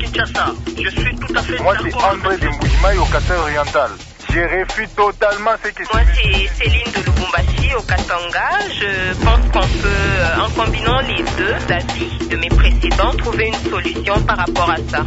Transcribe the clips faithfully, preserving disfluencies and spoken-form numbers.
Kinshasa. Je suis tout à fait Moi, c'est André de Moujimaï au Katanga oriental. Je réfute totalement ce que Moi, c'est Céline de Lubumbashi au Katanga. Je pense qu'on peut, en combinant les deux avis de mes précédents, trouver une solution par rapport à ça.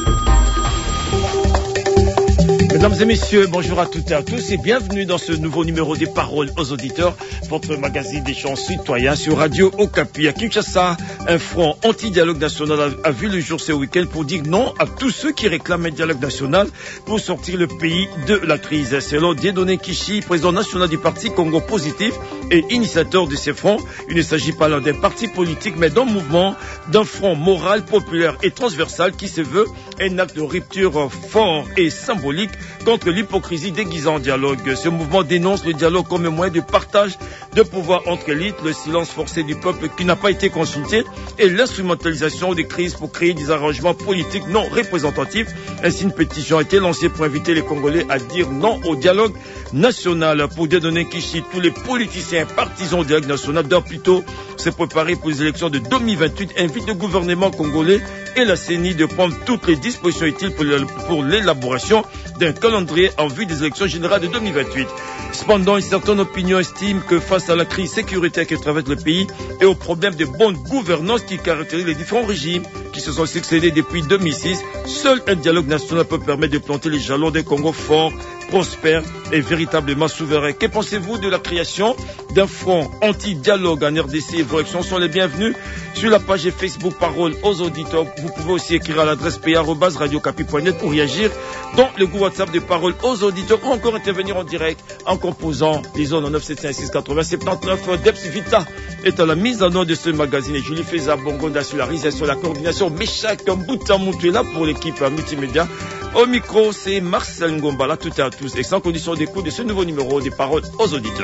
Mesdames et messieurs, bonjour à toutes et à tous et bienvenue dans ce nouveau numéro des Paroles aux auditeurs, votre magazine des chants citoyens sur Radio Okapi. À Kinshasa, un front anti-dialogue national a, a vu le jour ce week-end pour dire non à tous ceux qui réclament un dialogue national pour sortir le pays de la crise. Selon Dieudonné Kishi, président national du parti Congo Positif et initiateur de ces fronts, il ne s'agit pas là d'un parti politique mais d'un mouvement, d'un front moral, populaire et transversal qui se veut un acte de rupture fort et symbolique contre l'hypocrisie déguisée en dialogue. Ce mouvement dénonce le dialogue comme un moyen de partage de pouvoir entre élites, le silence forcé du peuple qui n'a pas été consulté et l'instrumentalisation des crises pour créer des arrangements politiques non représentatifs. Ainsi, une pétition a été lancée pour inviter les Congolais à dire non au dialogue national. Pour Dieudonné Kishi, tous les politiciens partisans au dialogue national doivent plutôt se préparer pour les élections de deux mille vingt-huit, invite le gouvernement congolais et la C E N I de prendre toutes les dispositions utiles pour l'élaboration d'un calendrier en vue des élections générales de deux mille vingt-huit. Cependant, une certaine opinion estime que face à la crise sécuritaire qui traverse le pays et aux problèmes de bonne gouvernance qui caractérisent les différents régimes qui se sont succédés depuis deux mille six, seul un dialogue national peut permettre de planter les jalons d'un Congo fort, prospère et véritablement souverain. Que pensez-vous de la création d'un front anti-dialogue en R D C? Vos réactions sont les bienvenues sur la page Facebook Parole aux auditeurs. Vous pouvez aussi écrire à l'adresse p arobase radio okapi point net pour réagir dans le groupe WhatsApp de Parole aux auditeurs ou encore intervenir en direct en composant les zones en neuf sept cinq six quatre-vingts soixante-dix-neuf. Debs Vita est à la mise en œuvre de ce magazine et Julie Feza Bongonda sur la réalisation, la coordination. Méchac Mboutamoutou est là pour l'équipe multimédia. Au micro, c'est Marcel Ngombala, tout à tous et sans condition d'écoute de ce nouveau numéro des Paroles aux auditeurs.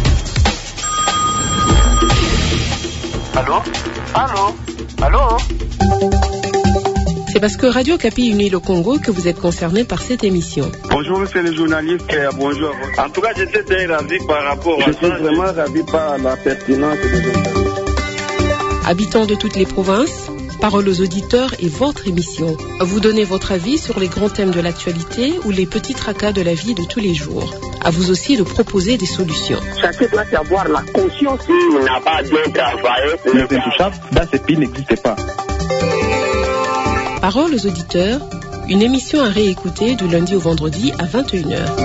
Allô? Allô? Allô? C'est parce que Radio Okapi unit le Congo que vous êtes concerné par cette émission. Bonjour monsieur le journaliste, bonjour. En tout cas, j'étais très ravi par rapport à ça. Je suis vraiment ravi par la pertinence des émissions. Habitants de toutes les provinces, Parole aux auditeurs est votre émission. Vous donnez votre avis sur les grands thèmes de l'actualité ou les petits tracas de la vie de tous les jours. À vous aussi de proposer des solutions. Chacun doit avoir la conscience qu'il n'a pas bien travaillé. Les intouchables dans ce pays n'existent pas. Parole aux auditeurs, une émission à réécouter du lundi au vendredi à vingt et une heures.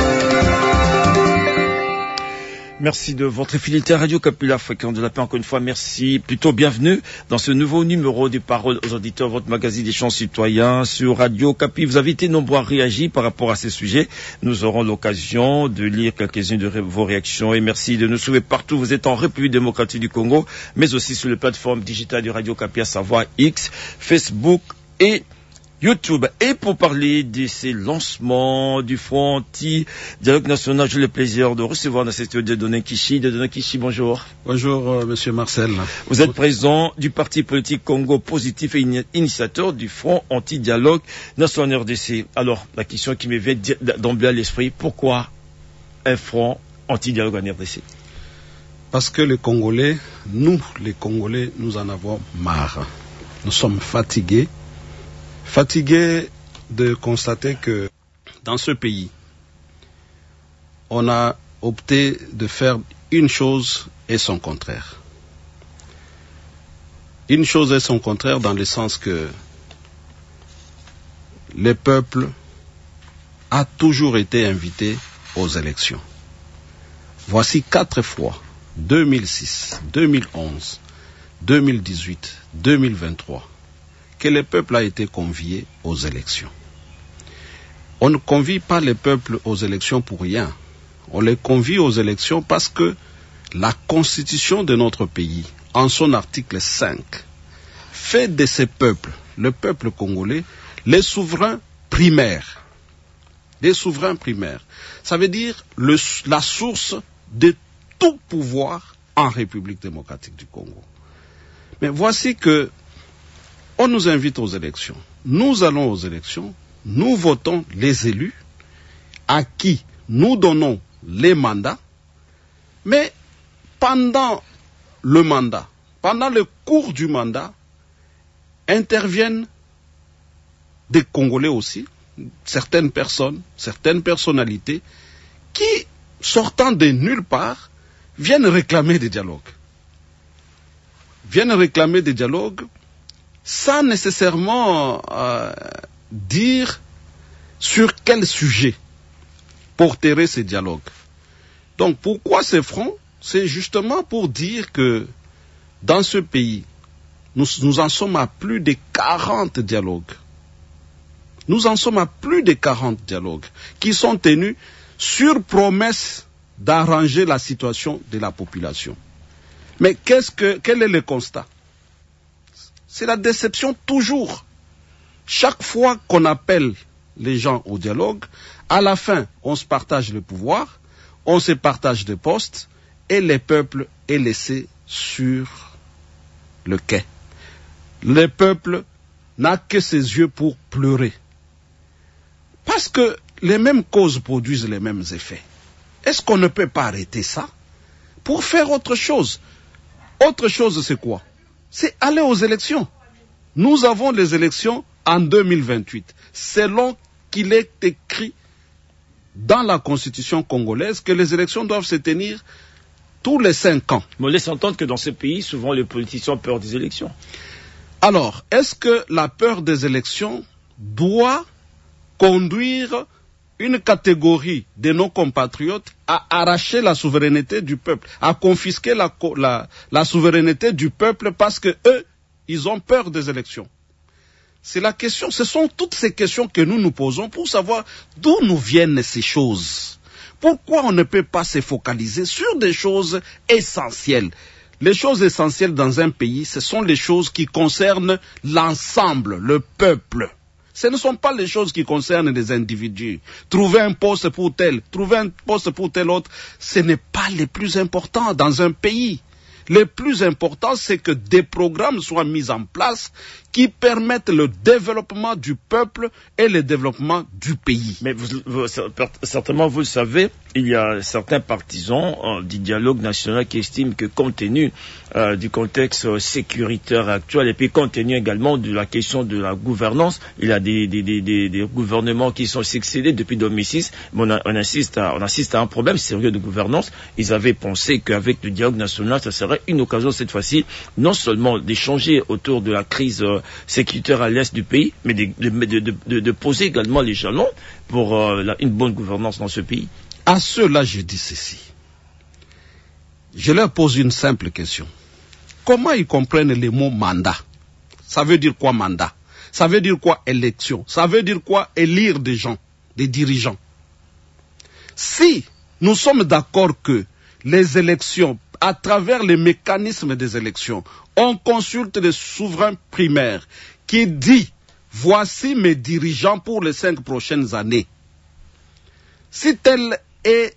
Merci de votre fidélité à Radio Okapi, la fréquence de la paix. Encore une fois, merci. Plutôt bienvenue dans ce nouveau numéro des Paroles aux auditeurs, votre magazine des chants citoyens sur Radio Okapi. Vous avez été nombreux à réagir par rapport à ces sujets. Nous aurons l'occasion de lire quelques-unes de vos réactions et merci de nous suivre partout. Vous êtes en République démocratique du Congo, mais aussi sur les plateformes digitales de Radio Okapi, à savoir X, Facebook et YouTube. Et pour parler de ces lancements du Front anti-dialogue national, j'ai le plaisir de recevoir dans cette studio Dieudonné Kishi. Dieudonné Kishi, bonjour. Bonjour, euh, monsieur Marcel. Vous êtes président du parti politique Congo Positif et initiateur du Front anti-dialogue national R D C. Alors, la question qui me vient d'emblée à l'esprit, pourquoi un Front anti-dialogue en R D C? Parce que les Congolais, nous, les Congolais, nous en avons marre. Nous sommes fatigués. Fatigué de constater que dans ce pays, on a opté de faire une chose et son contraire. Une chose et son contraire dans le sens que le peuple a toujours été invité aux élections. Voici quatre fois, deux mille six, deux mille onze, deux mille dix-huit, deux mille vingt-trois, que le peuple a été convié aux élections. On ne convie pas le peuple aux élections pour rien. On les convie aux élections parce que la constitution de notre pays, en son article cinq, fait de ce peuple, le peuple congolais, les souverains primaires. Les souverains primaires. Ça veut dire le, la source de tout pouvoir en République démocratique du Congo. Mais voici que on nous invite aux élections. Nous allons aux élections, nous votons les élus à qui nous donnons les mandats, mais pendant le mandat, pendant le cours du mandat, interviennent des Congolais aussi, certaines personnes, certaines personnalités, qui, sortant de nulle part, viennent réclamer des dialogues. Viennent réclamer des dialogues sans nécessairement euh, dire sur quel sujet porterait ces dialogues. Donc pourquoi ces fronts? C'est justement pour dire que dans ce pays, nous, nous en sommes à plus de quarante dialogues. Nous en sommes à plus de quarante dialogues qui sont tenus sur promesse d'arranger la situation de la population. Mais qu'est-ce que, quel est le constat? C'est la déception toujours. Chaque fois qu'on appelle les gens au dialogue, à la fin, on se partage le pouvoir, on se partage des postes, et le peuple est laissé sur le quai. Le peuple n'a que ses yeux pour pleurer. Parce que les mêmes causes produisent les mêmes effets. Est-ce qu'on ne peut pas arrêter ça pour faire autre chose? Autre chose, c'est quoi? C'est aller aux élections. Nous avons les élections en deux mille vingt-huit, selon qu'il est écrit dans la constitution congolaise que les élections doivent se tenir tous les cinq ans. Mais on laisse entendre que dans ce pays, souvent les politiciens ont peur des élections. Alors, est-ce que la peur des élections doit conduire une catégorie de nos compatriotes à arracher la souveraineté du peuple, à confisquer la, la, la souveraineté du peuple parce que eux, ils ont peur des élections? C'est la question, ce sont toutes ces questions que nous nous posons pour savoir d'où nous viennent ces choses. Pourquoi on ne peut pas se focaliser sur des choses essentielles? Les choses essentielles dans un pays, ce sont les choses qui concernent l'ensemble, le peuple. Ce ne sont pas les choses qui concernent les individus. Trouver un poste pour tel, trouver un poste pour tel autre, ce n'est pas le plus important dans un pays. Le plus important, c'est que des programmes soient mis en place qui permettent le développement du peuple et le développement du pays. Mais vous, vous, certainement, vous le savez, il y a certains partisans euh, du dialogue national qui estiment que compte tenu euh, du contexte euh, sécuritaire actuel et puis compte tenu également de la question de la gouvernance, il y a des, des, des, des, des gouvernements qui sont succédés depuis deux mille six, mais on, a, on, assiste à, on assiste à un problème sérieux de gouvernance. Ils avaient pensé qu'avec le dialogue national, ça serait une occasion cette fois-ci, non seulement d'échanger autour de la crise euh, sécuritaire à l'est du pays, mais de, de, de, de, de poser également les jalons pour euh, la, une bonne gouvernance dans ce pays. À ceux-là, je dis ceci. Je leur pose une simple question. Comment ils comprennent les mots mandat? Ça veut dire quoi mandat? Ça veut dire quoi élection? Ça veut dire quoi élire des gens, des dirigeants? Si nous sommes d'accord que les élections, à travers les mécanismes des élections, on consulte les souverains primaires qui dit voici mes dirigeants pour les cinq prochaines années. Si telle est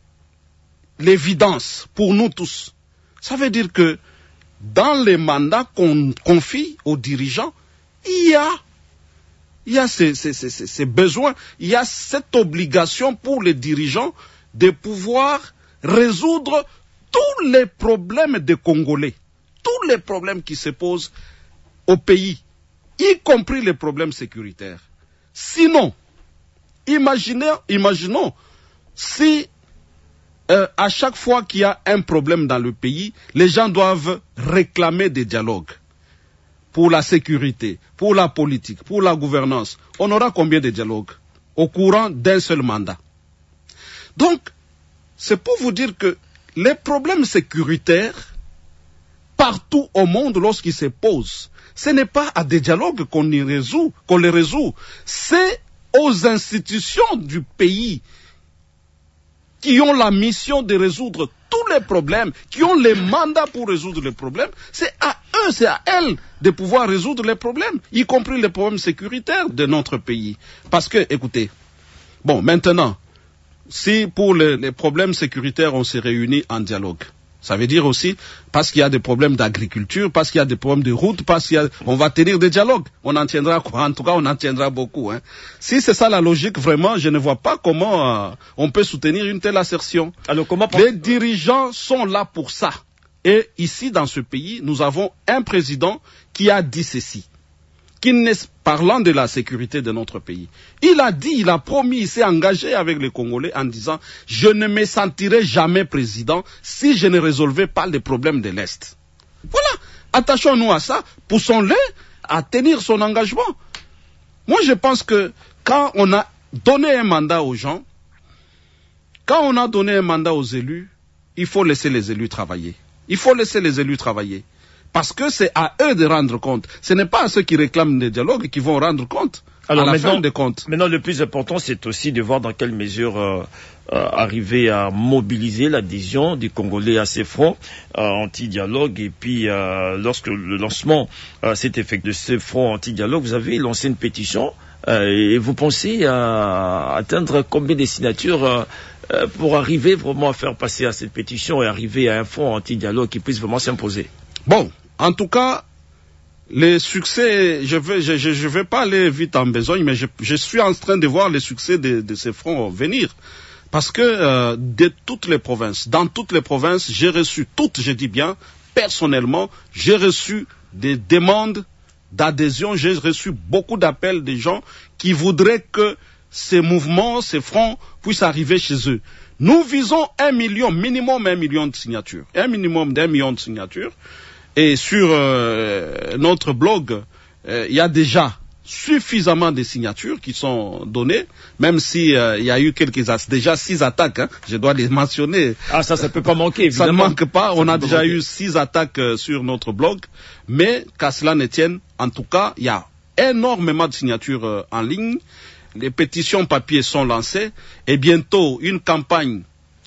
l'évidence pour nous tous, ça veut dire que dans les mandats qu'on confie aux dirigeants, il y a, il y a ces, ces, ces, ces besoins, il y a cette obligation pour les dirigeants de pouvoir résoudre tous les problèmes des Congolais, tous les problèmes qui se posent au pays, y compris les problèmes sécuritaires. Sinon, imaginez, imaginons si euh, à chaque fois qu'il y a un problème dans le pays, les gens doivent réclamer des dialogues pour la sécurité, pour la politique, pour la gouvernance. On aura combien de dialogues au courant d'un seul mandat? Donc, c'est pour vous dire que les problèmes sécuritaires, partout au monde, lorsqu'ils se posent, ce n'est pas à des dialogues qu'on y résout, qu'on les résout. C'est aux institutions du pays qui ont la mission de résoudre tous les problèmes, qui ont les mandats pour résoudre les problèmes. C'est à eux, c'est à elles de pouvoir résoudre les problèmes, y compris les problèmes sécuritaires de notre pays. Parce que, écoutez, bon, maintenant, si pour les, les problèmes sécuritaires, on s'est réunis en dialogue, ça veut dire aussi parce qu'il y a des problèmes d'agriculture, parce qu'il y a des problèmes de route, parce qu'il y a, on va tenir des dialogues. On en tiendra, en tout cas, on en tiendra beaucoup. Hein. Si c'est ça la logique, vraiment, je ne vois pas comment euh, on peut soutenir une telle assertion. Alors, comment Les dirigeants sont là pour ça. Et ici, dans ce pays, nous avons un président qui a dit ceci. qui n'est parlant de la sécurité de notre pays. Il a dit, il a promis, il s'est engagé avec les Congolais en disant « Je ne me sentirai jamais président si je ne résolvais pas les problèmes de l'Est. » Voilà, attachons-nous à ça, poussons-le à tenir son engagement. Moi, je pense que quand on a donné un mandat aux gens, quand on a donné un mandat aux élus, il faut laisser les élus travailler. Il faut laisser les élus travailler. Parce que c'est à eux de rendre compte. Ce n'est pas à ceux qui réclament des dialogues qui vont rendre compte. Alors, à la fin des comptes. Maintenant, le plus important, c'est aussi de voir dans quelle mesure euh, euh, arriver à mobiliser l'adhésion des Congolais à ces fronts euh, anti-dialogue. Et puis, euh, lorsque le lancement euh, s'est effectué de ce front anti-dialogue, vous avez lancé une pétition. Euh, et vous pensez à atteindre combien de signatures euh, euh, pour arriver vraiment à faire passer à cette pétition et arriver à un front anti-dialogue qui puisse vraiment s'imposer? Bon, en tout cas, les succès, je vais, je, je, je vais pas aller vite en besogne, mais je, je suis en train de voir les succès de, de ces fronts venir. Parce que euh, de toutes les provinces, dans toutes les provinces, j'ai reçu, toutes, je dis bien, personnellement, j'ai reçu des demandes d'adhésion, j'ai reçu beaucoup d'appels des gens qui voudraient que ces mouvements, ces fronts puissent arriver chez eux. Nous visons un million, minimum un million de signatures. Un minimum d'un million de signatures. Et sur euh, notre blog, euh, il y a déjà suffisamment de signatures qui sont données, même si euh, il y a eu quelques as déjà six attaques, hein, je dois les mentionner. Ah, ça, ça peut pas manquer, évidemment. Ça ne manque pas, on ça a déjà manquer. eu six attaques euh, sur notre blog, mais qu'à cela ne tienne, en tout cas, il y a énormément de signatures euh, en ligne, les pétitions papier sont lancées, et bientôt, une campagne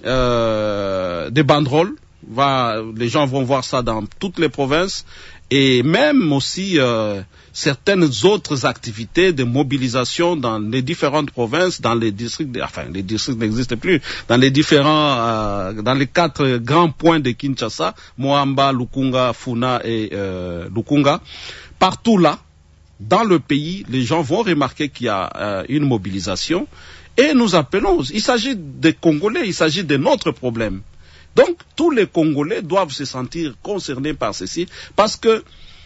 euh, de banderoles, va, les gens vont voir ça dans toutes les provinces, et même aussi euh, certaines autres activités de mobilisation dans les différentes provinces, dans les districts, de, enfin les districts n'existent plus, dans les différents, euh, dans les quatre grands points de Kinshasa, Moamba, Lukunga, Funa et euh, Lukunga, partout là, dans le pays, les gens vont remarquer qu'il y a euh, une mobilisation, et nous appelons, il s'agit des Congolais, il s'agit de notre problème. Donc, tous les Congolais doivent se sentir concernés par ceci, parce que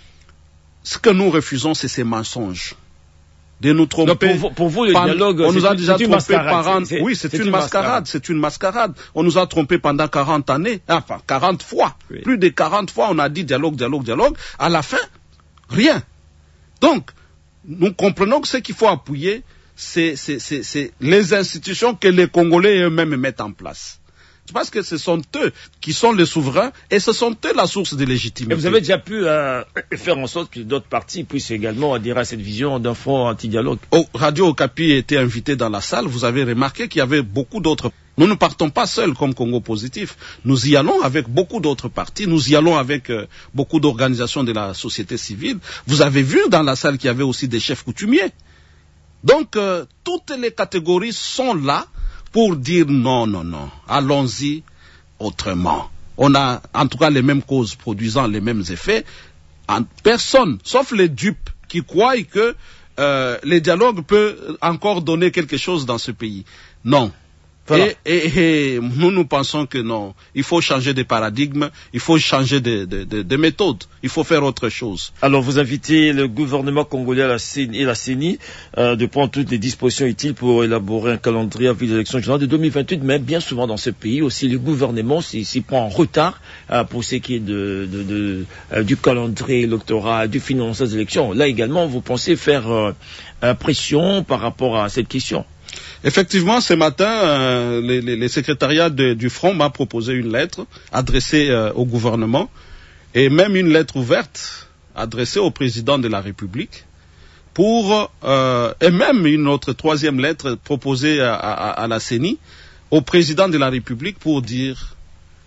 ce que nous refusons, c'est ces mensonges. De nous tromper. Donc pour, vous, pour vous, le par, dialogue, on nous a déjà trompé par c'est, oui, c'est, c'est une, une mascarade, c'est une mascarade. On nous a trompé pendant quarante années, enfin, quarante fois. Oui. Plus de quarante fois, on a dit dialogue, dialogue, dialogue. À la fin, rien. Donc, nous comprenons que ce qu'il faut appuyer, c'est, c'est, c'est, c'est les institutions que les Congolais eux-mêmes mettent en place. Parce que ce sont eux qui sont les souverains et ce sont eux la source de légitimité. Et vous avez déjà pu euh, faire en sorte que d'autres partis puissent également adhérer à cette vision d'un front anti-dialogue. Oh, Radio Okapi était invité dans la salle. Vous avez remarqué qu'il y avait beaucoup d'autres. Nous ne partons pas seuls comme Congo Positif. Nous y allons avec beaucoup d'autres partis. Nous y allons avec euh, beaucoup d'organisations de la société civile. Vous avez vu dans la salle qu'il y avait aussi des chefs coutumiers. Donc, euh, toutes les catégories sont là pour dire non, non, non, allons-y autrement. On a en tout cas les mêmes causes produisant les mêmes effets. En personne, sauf les dupes qui croient que euh, les dialogues peuvent encore donner quelque chose dans ce pays. Non. Voilà. Et, et, et nous, nous pensons que non, il faut changer de paradigme, il faut changer de, de, de, de méthode, il faut faire autre chose. Alors, vous invitez le gouvernement congolais à la C E N I, et la C E N I euh, de prendre toutes les dispositions utiles pour élaborer un calendrier avec les élections générales de deux mille vingt-huit, mais bien souvent dans ce pays aussi, le gouvernement s'y, s'y prend en retard euh, pour ce qui est de, de, de, euh, du calendrier électoral, du financement des élections. Là également, vous pensez faire euh, pression par rapport à cette question? Effectivement, ce matin, euh, les, les, les secrétariats de, du Front m'a proposé une lettre adressée euh, au gouvernement et même une lettre ouverte adressée au président de la République pour euh, et même une autre troisième lettre proposée à, à, à la C E N I au président de la République pour dire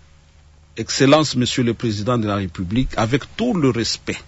« Excellence, Monsieur le Président de la République, avec tout le respect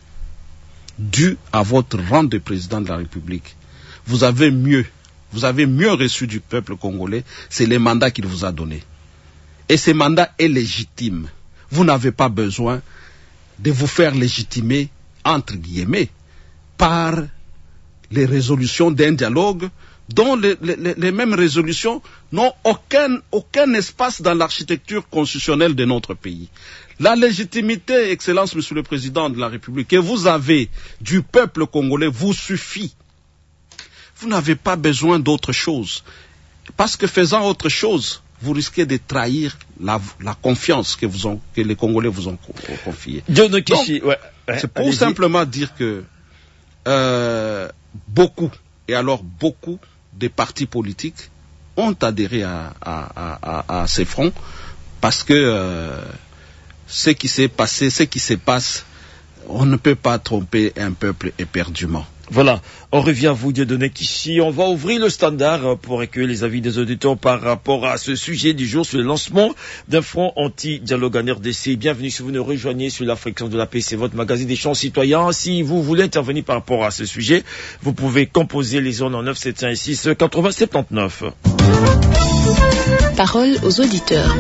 dû à votre rang de président de la République, vous avez mieux Vous avez mieux reçu du peuple congolais, c'est les mandats qu'il vous a donnés. Et ce mandat est légitime. Vous n'avez pas besoin de vous faire légitimer, entre guillemets, par les résolutions d'un dialogue dont les, les, les mêmes résolutions n'ont aucun, aucun espace dans l'architecture constitutionnelle de notre pays. La légitimité, Excellence, Monsieur le Président de la République, que vous avez du peuple congolais vous suffit. Vous n'avez pas besoin d'autre chose. Parce que faisant autre chose, vous risquez de trahir la, la confiance que, vous ont, que les Congolais vous ont confiée. Donc, ouais, ouais, c'est pour allez-y. simplement dire que euh, beaucoup, et alors beaucoup des partis politiques ont adhéré à, à, à, à ces fronts parce que euh, ce qui s'est passé, ce qui se passe, on ne peut pas tromper un peuple éperdument. Voilà, on revient à vous, Dieudonné Kishi. On va ouvrir le standard pour accueillir les avis des auditeurs par rapport à ce sujet du jour sur le lancement d'un front anti-dialogue en R D C. Bienvenue si vous nous rejoignez sur la fréquence de la paix, c'est votre magazine des champs citoyens. Si vous voulez intervenir par rapport à ce sujet, vous pouvez composer les zones en neuf sept un six quatre-vingts soixante-dix-neuf. Parole aux auditeurs.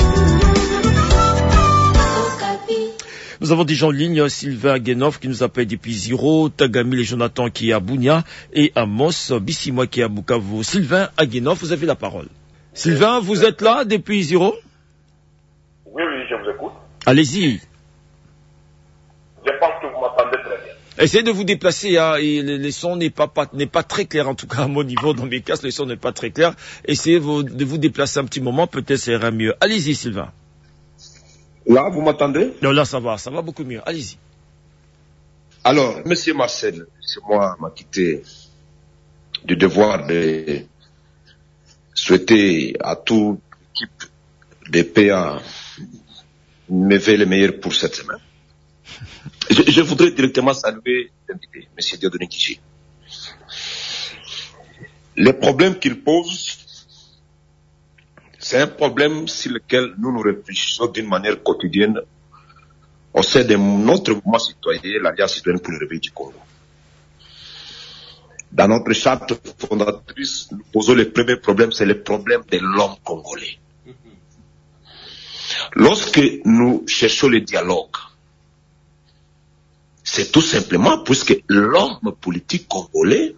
Nous avons déjà en ligne Sylvain Aguenov qui nous appelle depuis Ziro, Tagamil et Jonathan qui est à Bounia et Amos Bissimois qui est à Bukavu. Sylvain Aguenov, vous avez la parole. Sylvain, vous êtes là depuis Ziro? Oui, oui, je vous écoute. Allez-y. Je pense que vous m'entendez très bien. Essayez de vous déplacer, hein, et le, le son n'est pas, pas, n'est pas très clair, en tout cas à mon niveau, dans mes casques, le son n'est pas très clair. Essayez vous, de vous déplacer un petit moment, peut-être ça ira mieux. Allez-y, Sylvain. Là, vous m'entendez? Non, là, ça va, ça va beaucoup mieux. Allez-y. Alors, Monsieur Marcel, c'est moi m'a quitté du devoir de souhaiter à toute l'équipe des P A me faire le meilleur pour cette semaine. Je, je voudrais directement saluer l'invité, Monsieur Dieudonné Kishi. Les problèmes qu'il pose, c'est un problème sur lequel nous nous réfléchissons d'une manière quotidienne au sein de notre mouvement citoyen, l'Alliance citoyenne pour le réveil du Congo. Dans notre charte fondatrice, nous posons le premier problème, c'est le problème de l'homme congolais. Lorsque nous cherchons le dialogue, c'est tout simplement puisque l'homme politique congolais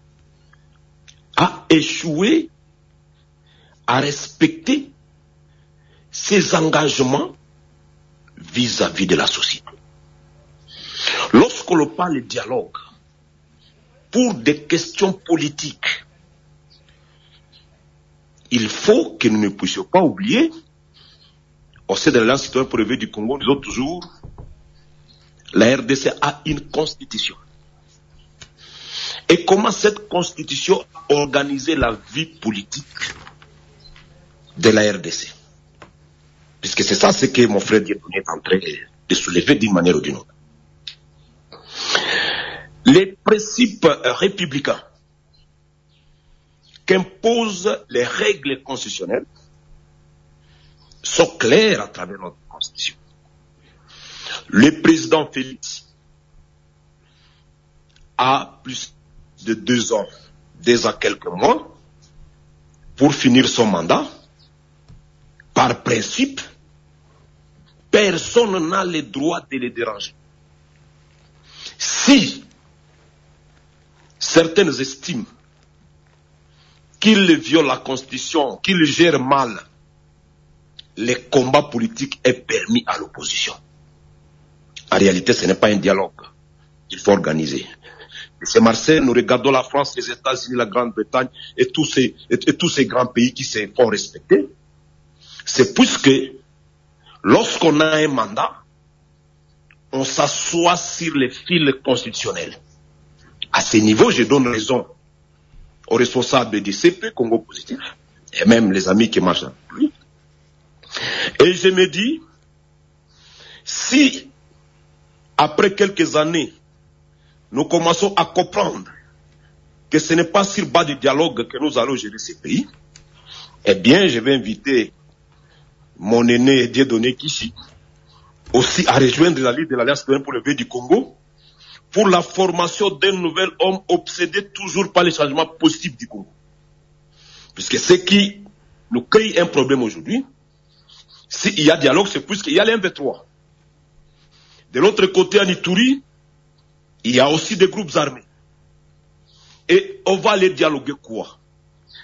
a échoué à respecter ses engagements vis-à-vis de la société. Lorsqu'on parle de dialogue pour des questions politiques, il faut que nous ne puissions pas oublier, au sein de l'Alliance citoyenne pour le réveil du Congo, nous disons toujours, la R D C a une constitution. Et comment cette constitution a organisé la vie politique de la R D C. Puisque c'est ça ce que mon frère Dieudonné est en train de soulever d'une manière ou d'une autre. Les principes républicains qu'imposent les règles constitutionnelles sont clairs à travers notre constitution. Le président Félix a plus de deux ans, deux ans quelques mois, pour finir son mandat. Par principe, personne n'a le droit de les déranger. Si certaines estiment qu'il viole la Constitution, qu'il gère mal, les combats politiques est permis à l'opposition. En réalité, ce n'est pas un dialogue qu'il faut organiser. C'est Marseille, nous regardons la France, les États-Unis, la Grande-Bretagne et tous ces, et, et tous ces grands pays qui se font respecter. C'est puisque lorsqu'on a un mandat, on s'assoit sur les fils constitutionnels. À ce niveau, je donne raison aux responsables du C P, Congo Positif, et même les amis qui marchent avec lui. Et je me dis, si, après quelques années, nous commençons à comprendre que ce n'est pas sur bas du dialogue que nous allons gérer ces pays, eh bien, je vais inviter mon aîné Dieudonné Kishi aussi à rejoindre la liste de l'Alliance citoyenne pour le réveil du Congo pour la formation d'un nouvel homme obsédé toujours par les changements positifs du Congo. Puisque ce qui nous crée un problème aujourd'hui, s'il y a dialogue, c'est puisqu'il y a l'M vingt-trois. De l'autre côté, en Ituri, il y a aussi des groupes armés. Et on va aller dialoguer quoi?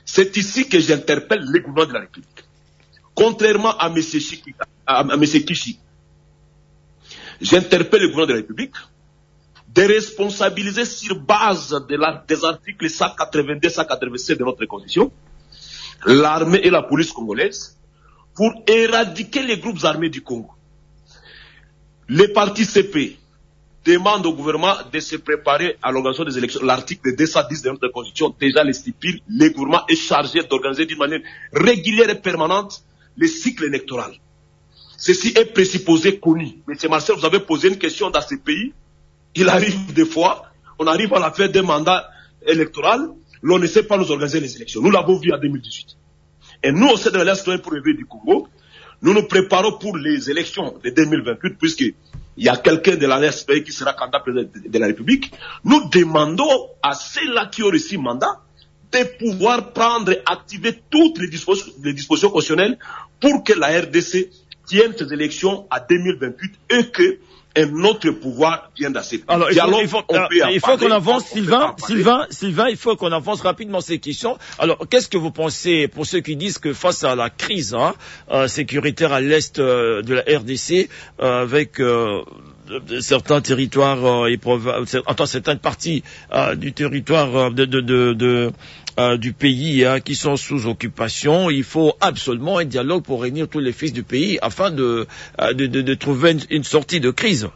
C'est ici que j'interpelle les gouvernements de la République. Contrairement à M. Chiki, à, à M. Kishi, j'interpelle les gouvernements de la République de responsabiliser sur base de la, des articles cent quatre-vingt-deux cent quatre-vingt-sept de notre Constitution l'armée et la police congolaise pour éradiquer les groupes armés du Congo. Les partis C P demandent au gouvernement de se préparer à l'organisation des élections. L'article deux cent dix de notre Constitution déjà le stipule. Le gouvernement est chargé d'organiser d'une manière régulière et permanente les cycles électoraux. Ceci est présupposé connu. Monsieur Marcel, vous avez posé une question dans ce pays. Il arrive des fois, on arrive à la fin d'un mandat électoral, l'on ne sait pas nous organiser les élections. Nous l'avons vu en deux mille dix-huit. Et nous, au sein de l'Alliance citoyenne pour le réveil du Congo, nous nous préparons pour les élections de deux mille vingt-huit, puisqu'il y a quelqu'un de l'Alliance citoyenne qui sera candidat président de la République. Nous demandons à ceux-là qui ont reçu mandat de pouvoir prendre et activer toutes les dispositions, les dispositions constitutionnelles pour que la R D C tienne ses élections à deux mille vingt-huit et que un autre pouvoir vient d'accepter. Alors, il faut, il faut, euh, il faut qu'on avance, Sylvain, Sylvain, Sylvain, il faut qu'on avance rapidement ces questions. Alors, qu'est-ce que vous pensez, pour ceux qui disent que face à la crise hein, euh, sécuritaire à l'est euh, de la R D C, euh, avec euh, certains territoires euh, et enfin, certaines parties euh, du territoire de, de, de, de Euh, du pays hein, qui sont sous occupation, il faut absolument un dialogue pour réunir tous les fils du pays afin de, euh, de, de, de trouver une, une sortie de crise.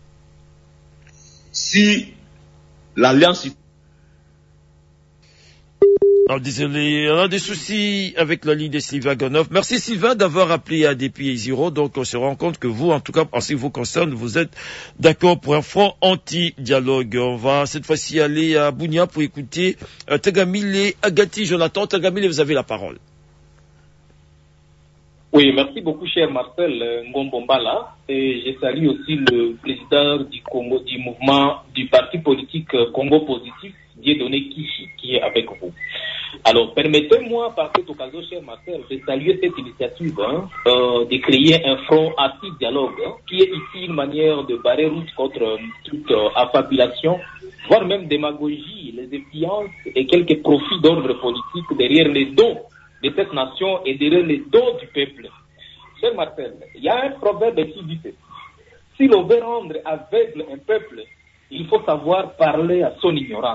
Si l'Alliance... Alors, désolé, on a des soucis avec la ligne de Sylvain Gonoff. Merci Sylvain d'avoir appelé A D P et Zero. Donc on se rend compte que vous, en tout cas en ce qui vous concerne, vous êtes d'accord pour un front anti-dialogue. On va cette fois-ci aller à Bunia pour écouter euh, Tagamile Agati Jonathan. Tagamile, vous avez la parole. Oui, merci beaucoup cher Marcel Ngombombala. Et je salue aussi le président du Congo, du mouvement du parti politique Congo Positif, Dieudonné Kishi, qui est avec vous. Alors, permettez-moi, par cette occasion, cher Marcel, de saluer cette initiative hein, euh, de créer un front anti-dialogue, hein, qui est ici une manière de barrer route contre euh, toute euh, affabulation, voire même démagogie, les influences et quelques profits d'ordre politique derrière les dos de cette nation et derrière les dos du peuple. Cher Marcel, il y a un proverbe qui dit ceci. Si l'on veut rendre aveugle un peuple, il faut savoir parler à son ignorance.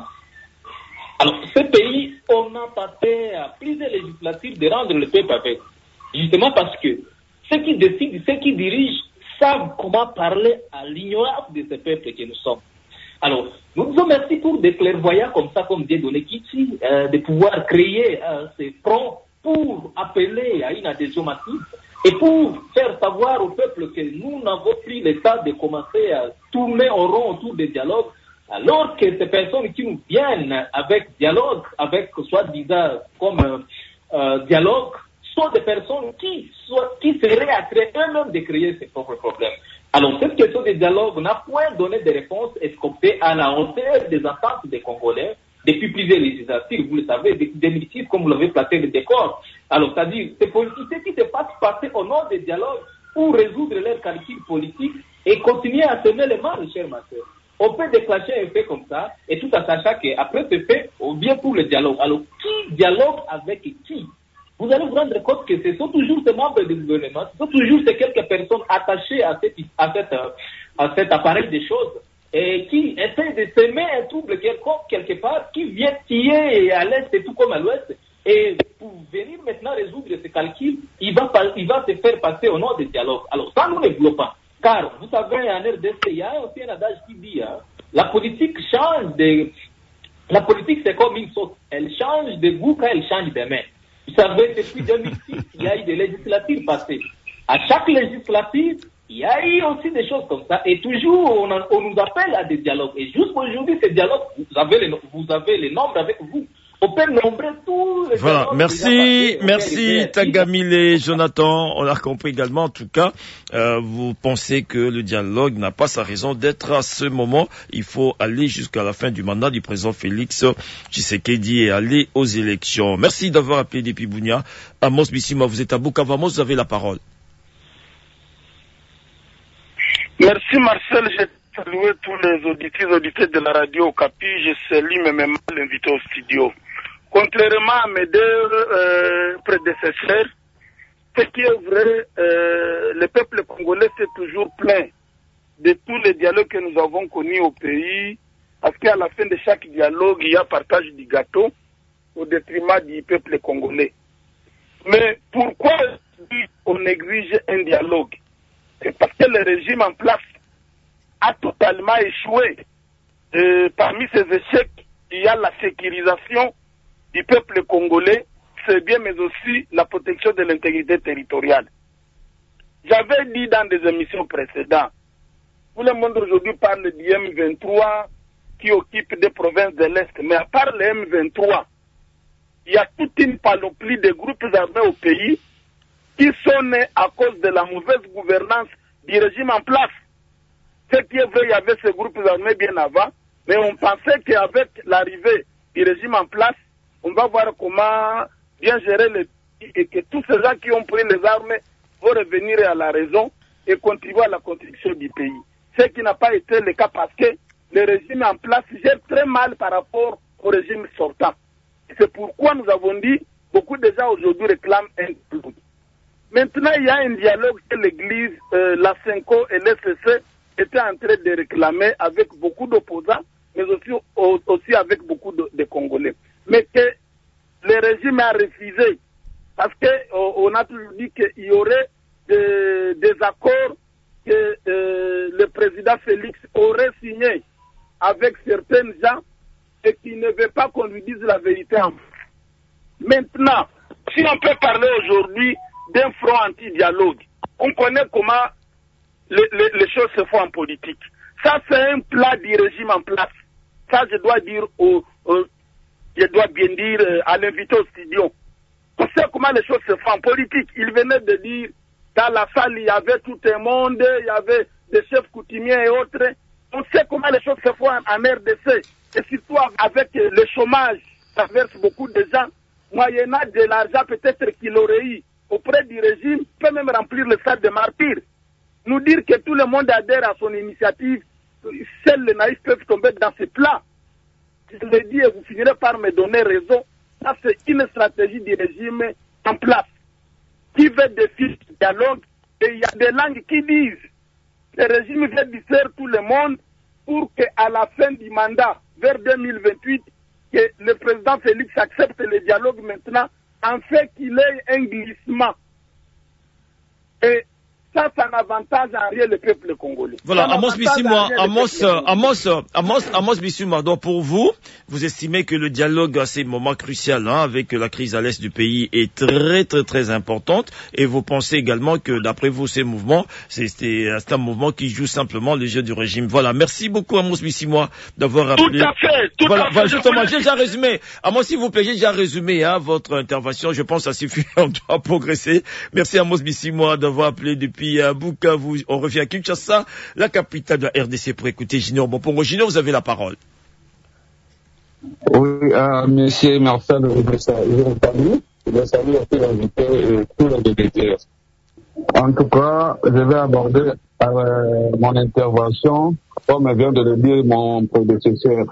Alors, ce pays, on a passé à plusieurs législatives de rendre le peuple aveugle. Justement parce que ceux qui décident, ceux qui dirigent, savent comment parler à l'ignorance de ce peuple que nous sommes. Alors, nous nous remercions pour des clairvoyants comme ça, comme Dieudonné Kishi, euh, de pouvoir créer euh, ces fronts pour appeler à une adhésion massive et pour faire savoir au peuple que nous n'avons plus le temps de commencer à tourner en rond autour des dialogues, alors que ces personnes qui nous viennent avec dialogue, avec soi-disant comme euh, euh, dialogue, sont des personnes qui, soit, qui seraient à créer eux-mêmes de créer ses propres problèmes. Alors, cette question de dialogue n'a point donné de réponse escomptée à la hauteur des attentes des Congolais depuis plusieurs législatives. Vous le savez, depuis deux mille six, comme vous l'avez placé le décor. Alors, c'est-à-dire, ces politiciens qui se passent passer au nom des dialogues pour résoudre leurs calculs politiques et continuer à semer le mal, chers Marcel. On peut déclencher un fait comme ça, et tout en sachant qu'après ce fait, on vient pour le dialogue. Alors, qui dialogue avec qui? Vous allez vous rendre compte que ce sont toujours ces membres du gouvernement, ce sont toujours ces quelques personnes attachées à, cette, à, cette, à cet appareil des choses, et qui essaient de semer un trouble quelconque quelque part, qui vient tirer à l'est et tout comme à l'ouest. Et pour venir maintenant résoudre ce calcul, il va, il va se faire passer au nom du dialogue. Alors, ça, nous ne voulons pas. Car, vous savez, en R D C, il y a aussi un adage qui dit, hein, la politique change de... La politique, c'est comme une sauce. Elle change de goût quand elle change de main. Vous savez, depuis deux mille six, il y a eu des législatives passées. À chaque législative, il y a eu aussi des choses comme ça. Et toujours, on, a, on nous appelle à des dialogues. Et juste aujourd'hui, ces dialogues, vous avez les, vous avez les nombres avec vous. On peut nombrer tous les... Voilà, merci, merci Tagamile Jonathan. On a compris également, en tout cas, euh, vous pensez que le dialogue n'a pas sa raison d'être à ce moment. Il faut aller jusqu'à la fin du mandat du président Félix Tshisekedi et aller aux élections. Merci d'avoir appelé depuis Bunia. Amos Bissima, vous êtes à Bukavu. Amos, vous avez la parole. Merci Marcel, je salue tous les auditeurs auditeurs de la radio Okapi. Je salue même l'invité au studio. contrairement à mes deux euh, prédécesseurs, ce qui est vrai, euh, le peuple congolais s'est toujours plaint de tous les dialogues que nous avons connus au pays, parce qu'à la fin de chaque dialogue, il y a partage du gâteau au détriment du peuple congolais. Mais pourquoi on néglige un dialogue? C'est parce que le régime en place a totalement échoué. Euh, parmi ces échecs, il y a la sécurisation du peuple congolais, c'est bien, mais aussi la protection de l'intégrité territoriale. J'avais dit dans des émissions précédentes, tout le monde aujourd'hui parle du M vingt-trois qui occupe des provinces de l'Est, mais à part le M vingt-trois, il y a toute une panoplie de groupes armés au pays qui sont nés à cause de la mauvaise gouvernance du régime en place. Ce qui est vrai, il y avait ces groupes armés bien avant, mais on pensait qu'avec l'arrivée du régime en place, on va voir comment bien gérer le pays et que tous ces gens qui ont pris les armes vont revenir à la raison et contribuer à la construction du pays. Ce qui n'a pas été le cas parce que le régime en place gère très mal par rapport au régime sortant. C'est pourquoi nous avons dit, beaucoup de gens aujourd'hui réclament un dialogue. Maintenant, il y a un dialogue que l'Église, euh, la Senko et l'S C C étaient en train de réclamer avec beaucoup d'opposants, mais aussi, au, aussi avec beaucoup de, de Congolais. Mais que le régime a refusé, parce qu'on a toujours dit qu'il y aurait de, des accords que euh, le président Félix aurait signé avec certains gens et qui ne veut pas qu'on lui dise la vérité. Maintenant, si on peut parler aujourd'hui d'un front anti-dialogue, on connaît comment les, les, les choses se font en politique. Ça, c'est un plat du régime en place. Ça, je dois dire, au, au, je dois bien dire euh, à l'invité au studio. On sait comment les choses se font en politique. Il venait de dire, dans la salle, il y avait tout un monde, il y avait des chefs coutumiers et autres. On sait comment les choses se font en, en R D C. Et surtout avec le chômage, ça verse beaucoup de gens. Moyennant de l'argent peut-être qu'il aurait eu auprès du régime, peut même remplir le stade de martyr. Nous dire que tout le monde adhère à son initiative, seuls les naïfs peuvent tomber dans ce plat. Je le dis et vous finirez par me donner raison. Ça, c'est une stratégie du régime en place qui veut défier le dialogue. Et il y a des langues qui disent que le régime veut distraire tout le monde pour qu'à la fin du mandat, vers deux mille vingt-huit, que le président Félix accepte le dialogue maintenant, en fait qu'il ait un glissement. Et ça, ça n'avantage en rien le peuple congolais. Voilà, Amos Bissimois, Amos, Amos, Amos, Amos Bissimois. Donc pour vous, vous estimez que le dialogue à ces moments cruciaux, hein, avec la crise à l'est du pays, est très très très importante, et vous pensez également que d'après vous, ces mouvements, c'est, c'est un mouvement qui joue simplement les jeux du régime. Voilà, merci beaucoup Amos Bissimois d'avoir appelé. Tout à fait, tout voilà, à fait. Voilà, justement, j'ai déjà résumé. Amos, s'il vous plaît, j'ai déjà résumé hein, votre intervention. Je pense que ça suffit, on doit progresser. Merci Amos Bissimois d'avoir appelé depuis à Bukavu. On revient à Kinshasa, la capitale de la R D C, pour écouter Junior Bompongo. Junior, vous avez la parole. Oui, euh, monsieur Marcel, je vous salue. Je salue aussi l'invité et tous les députés. En tout cas, je vais aborder euh, mon intervention, comme vient de le dire mon prédécesseur.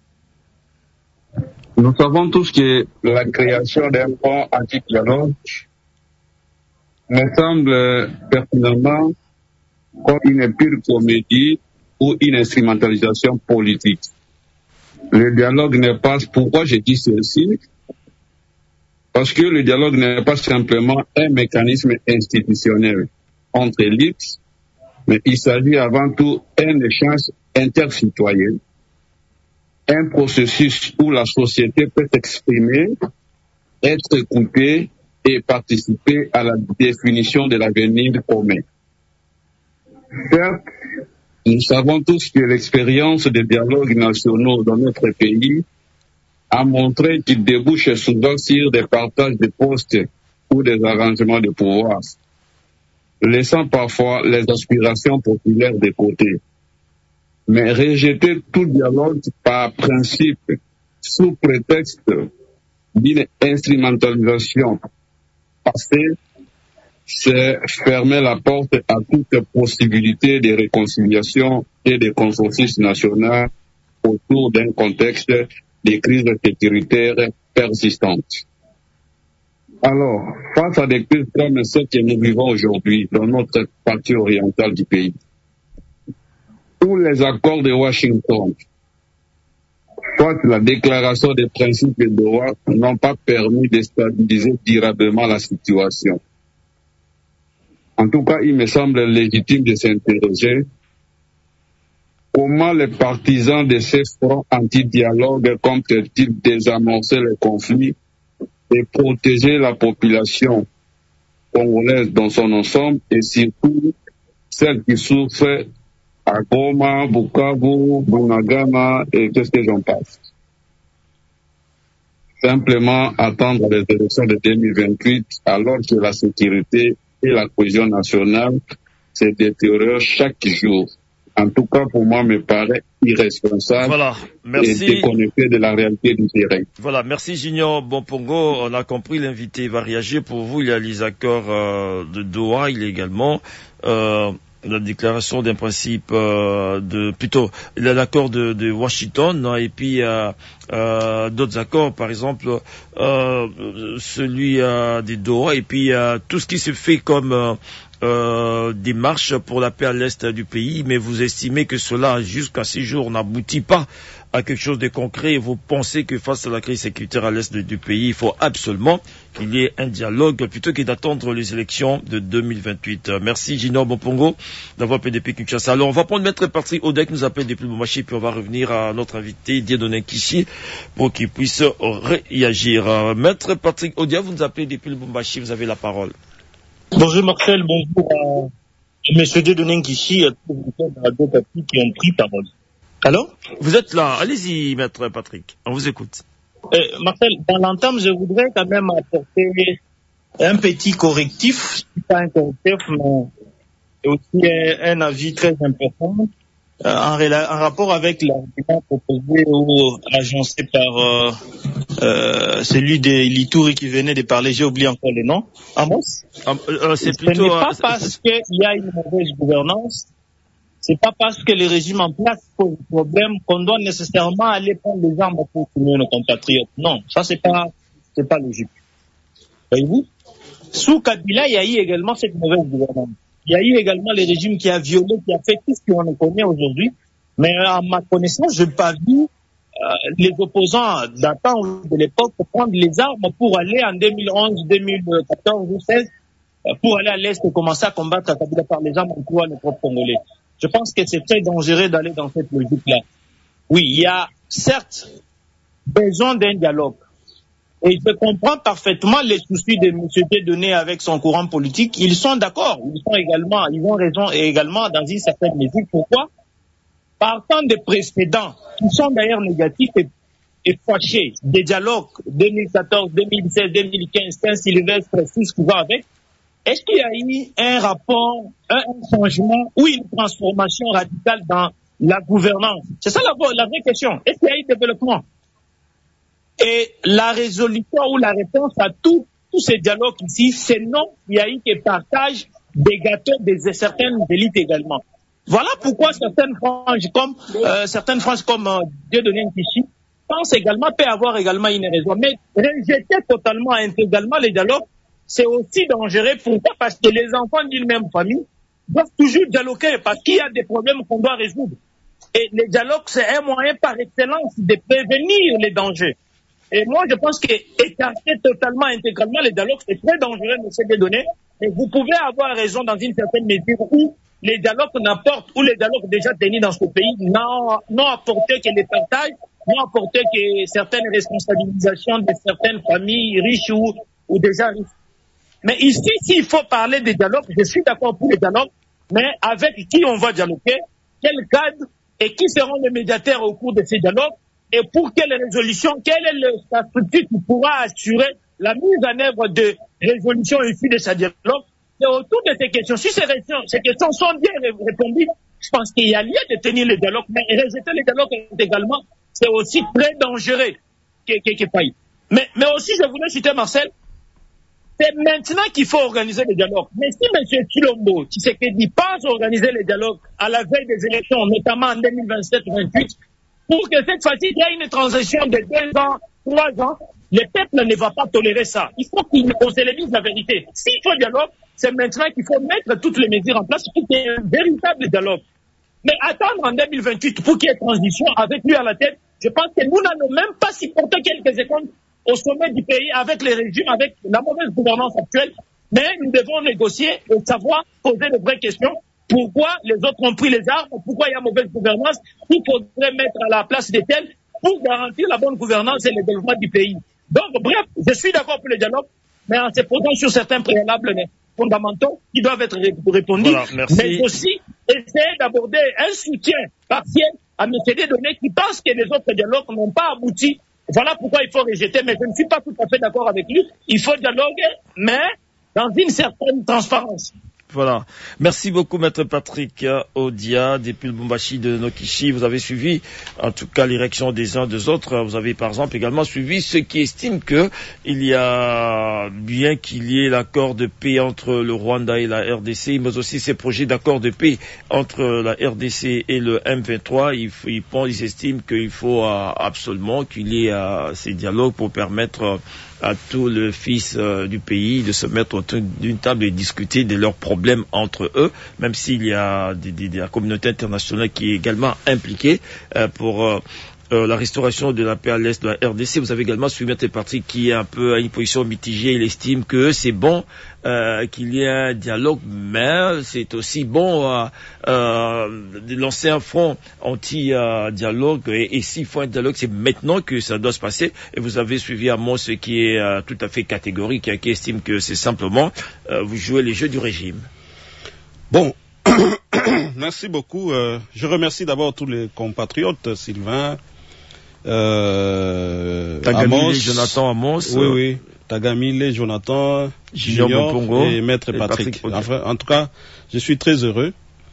Nous savons tous que la création d'un front anti-dialogue me semble pertinemment comme une pure comédie ou une instrumentalisation politique. Le dialogue n'est pas... Pourquoi je dis ceci? Parce que le dialogue n'est pas simplement un mécanisme institutionnel entre élites, mais il s'agit avant tout d'un échange intercitoyen, un processus où la société peut s'exprimer, être écoutée et participer à la définition de l'avenir commun. Certes, nous savons tous que l'expérience des dialogues nationaux dans notre pays a montré qu'il débouche souvent sur des partages de postes ou des arrangements de pouvoir, laissant parfois les aspirations populaires de côté. Mais rejeter tout dialogue par principe sous prétexte d'une instrumentalisation passée, c'est fermer la porte à toute possibilité de réconciliation et de consensus national autour d'un contexte de crise sécuritaire persistante. Alors, face à des crises comme celles que nous vivons aujourd'hui dans notre partie orientale du pays, tous les accords de Washington, soit la déclaration des principes de Doha, n'ont pas permis de stabiliser durablement la situation. En tout cas, il me semble légitime de s'interroger comment les partisans de ces fronts anti-dialogue comptent-ils désamorcer les conflits et protéger la population congolaise dans son ensemble et surtout celles qui souffrent à Goma, Bukavu, Bunagana et tout ce que j'en passe. Simplement attendre les élections de deux mille vingt-huit alors que la sécurité et la cohésion nationale se détériorent chaque jour. En tout cas, pour moi, me paraît irresponsable voilà, merci. Et déconnecté de la réalité du terrain. Voilà, merci Junior Bonpongo. On a compris, l'invité va réagir. Pour vous, il y a les accords euh, de Doha, il y a également euh, la déclaration d'un principe euh, de plutôt il y a l'accord de, de Washington, hein, et puis euh, euh, d'autres accords, par exemple euh, celui euh, de Doha, et puis euh, tout ce qui se fait comme euh, Euh, des marches pour la paix à l'est du pays, mais vous estimez que cela, jusqu'à ce jour, n'aboutit pas à quelque chose de concret et vous pensez que face à la crise sécuritaire à l'est du pays, il faut absolument qu'il y ait un dialogue plutôt que d'attendre les élections de deux mille vingt-huit. Merci Junior Bonpongo d'avoir P D P Kinshasa. Alors on va prendre Maître Patrick Odia qui nous appelle depuis Lubumbashi, puis on va revenir à notre invité Dieudonné Kishi pour qu'il puisse réagir. Maître Patrick Odia, vous nous appelez depuis Lubumbashi, vous avez la parole. Bonjour Marcel, bonjour à M. Dieudonné Kishi et à tous les radio qui ont pris parole. Allô? Vous êtes là, allez-y Maître Patrick, on vous écoute. Euh, Marcel, dans l'entame, je voudrais quand même apporter un petit correctif, pas un correctif, mais aussi un, un avis très important euh, en, en rapport avec l'argument proposé ou agencé par euh, euh, celui de Litouri qui venait de parler, j'ai oublié encore le nom, Amos. Ah, euh, c'est plutôt, Ce n'est pas parce qu'il y a une mauvaise gouvernance, c'est pas parce que le régime en place pose problème qu'on doit nécessairement aller prendre les armes pour tuer nos compatriotes. Non, ça c'est pas, c'est pas logique. Voyez-vous? Sous Kabila, il y a eu également cette mauvaise gouvernance. Il y a eu également le régime qui a violé, qui a fait tout ce qu'on connaît aujourd'hui. Mais à ma connaissance, je n'ai pas vu euh, les opposants datant de l'époque prendre les armes pour aller en deux mille onze, deux mille quatorze ou deux mille seize, euh, pour aller à l'Est et commencer à combattre Kabila par les armes pour les propres Congolais. Je pense que c'est très dangereux d'aller dans cette logique-là. Oui, il y a certes besoin d'un dialogue. Et je comprends parfaitement les soucis de M. Dieudonné avec son courant politique. Ils sont d'accord. Ils sont également, ils ont raison et également dans une certaine mesure. Pourquoi? Partant des précédents, qui sont d'ailleurs négatifs et, et fâchés, des dialogues deux mille quatorze, deux mille seize, deux mille quinze, Saint-Sylvestre, tout ce qui va avec, est-ce qu'il y a eu un rapport, un, un changement ou une transformation radicale dans la gouvernance? C'est ça la, la vraie question. Est-ce qu'il y a eu développement? Et la résolution ou la réponse à tous ces dialogues ici, c'est non. Il y a eu des partages des gâteaux de certaines élites également. Voilà pourquoi certaines franges comme euh, certaines franges comme euh, Dieudonné Kishi pensent également peut avoir également une raison. Mais rejeter totalement, intégralement les dialogues, c'est aussi dangereux. Pourquoi? Parce que les enfants d'une même famille doivent toujours dialoguer parce qu'il y a des problèmes qu'on doit résoudre. Et les dialogues, c'est un moyen par excellence de prévenir les dangers. Et moi, je pense qu'écarter totalement, intégralement les dialogues, c'est très dangereux, M. Dieudonné. Et vous pouvez avoir raison dans une certaine mesure où les dialogues n'apportent, où les dialogues déjà tenus dans ce pays n'ont apporté que les partages, n'ont apporté que certaines responsabilisations de certaines familles riches ou, ou déjà riches. Mais ici, s'il faut parler des dialogues, je suis d'accord pour les dialogues, mais avec qui on va dialoguer, quel cadre et qui seront les médiateurs au cours de ces dialogues, et pour quelle résolution, quelle est le, la structure qui pourra assurer la mise en œuvre de résolutions issues de ce dialogue. Et autour de ces questions, si ces questions, ces questions sont bien répondues, je pense qu'il y a lieu de tenir le dialogue, mais rejeter le dialogue également, c'est aussi très dangereux quelque part. Mais, mais aussi, je voulais citer Marcel, c'est maintenant qu'il faut organiser le dialogue. Mais si M. Chilombo, Tshisekedi pense organiser le dialogue à la veille des élections, notamment en deux mille vingt-sept vingt-huit, pour que cette fois-ci, il y ait une transition de deux ans trois ans, le peuple ne va pas tolérer ça. Il faut qu'on se le dise la vérité. S'il faut dialogue, c'est maintenant qu'il faut mettre toutes les mesures en place pour qu'il y ait un véritable dialogue. Mais attendre en deux mille vingt-huit pour qu'il y ait transition avec lui à la tête, je pense que nous n'allons même pas supporter quelques secondes au sommet du pays avec les régimes, avec la mauvaise gouvernance actuelle. Mais nous devons négocier et savoir poser de vraies questions. Pourquoi les autres ont pris les armes? Pourquoi il y a mauvaise gouvernance? Qui faudrait mettre à la place des tels pour garantir la bonne gouvernance et le développement du pays? Donc, bref, je suis d'accord pour le dialogue, mais en se posant sur certains préalables fondamentaux qui doivent être répondus, voilà, mais aussi essayer d'aborder un soutien partiel à M. Dieudonné qui pense que les autres dialogues n'ont pas abouti. Voilà pourquoi il faut rejeter, mais je ne suis pas tout à fait d'accord avec lui. Il faut dialoguer, mais dans une certaine transparence. Voilà. Merci beaucoup, Maître Patrick Odia, depuis le Lubumbashi de Nokichi. Vous avez suivi, en tout cas, l'érection des uns des autres. Vous avez, par exemple, également suivi ceux qui estiment que il y a bien qu'il y ait l'accord de paix entre le Rwanda et la R D C, mais aussi ces projets d'accord de paix entre la R D C et le M vingt-trois. Ils, ils, ils estiment qu'il faut euh, absolument qu'il y ait euh, ces dialogues pour permettre euh, à tous les fils euh, du pays de se mettre autour d'une table et discuter de leurs problèmes entre eux, même s'il y a des, des, des, la communauté internationale qui est également impliquée euh, pour euh, euh, la restauration de la paix à l'est de la R D C. Vous avez également suivi un parti qui est un peu à une position mitigée. Il estime que c'est bon euh, qu'il y ait un dialogue, mais c'est aussi bon euh, euh, de lancer un front anti-dialogue. Et, et s'il faut un dialogue, c'est maintenant que ça doit se passer. Et vous avez suivi à moi ce qui est euh, tout à fait catégorique, hein, qui estime que c'est simplement euh, vous jouez les jeux du régime. Bon. Merci beaucoup. Euh, je remercie d'abord tous les compatriotes, Sylvain, euh, Tagamile, Amos, Jonathan Amos, oui, oui, Tagamile, Jonathan, Junior, Junior Mpongo, et Maître et Patrick. Patrick Enfin, en tout cas, je suis très heureux.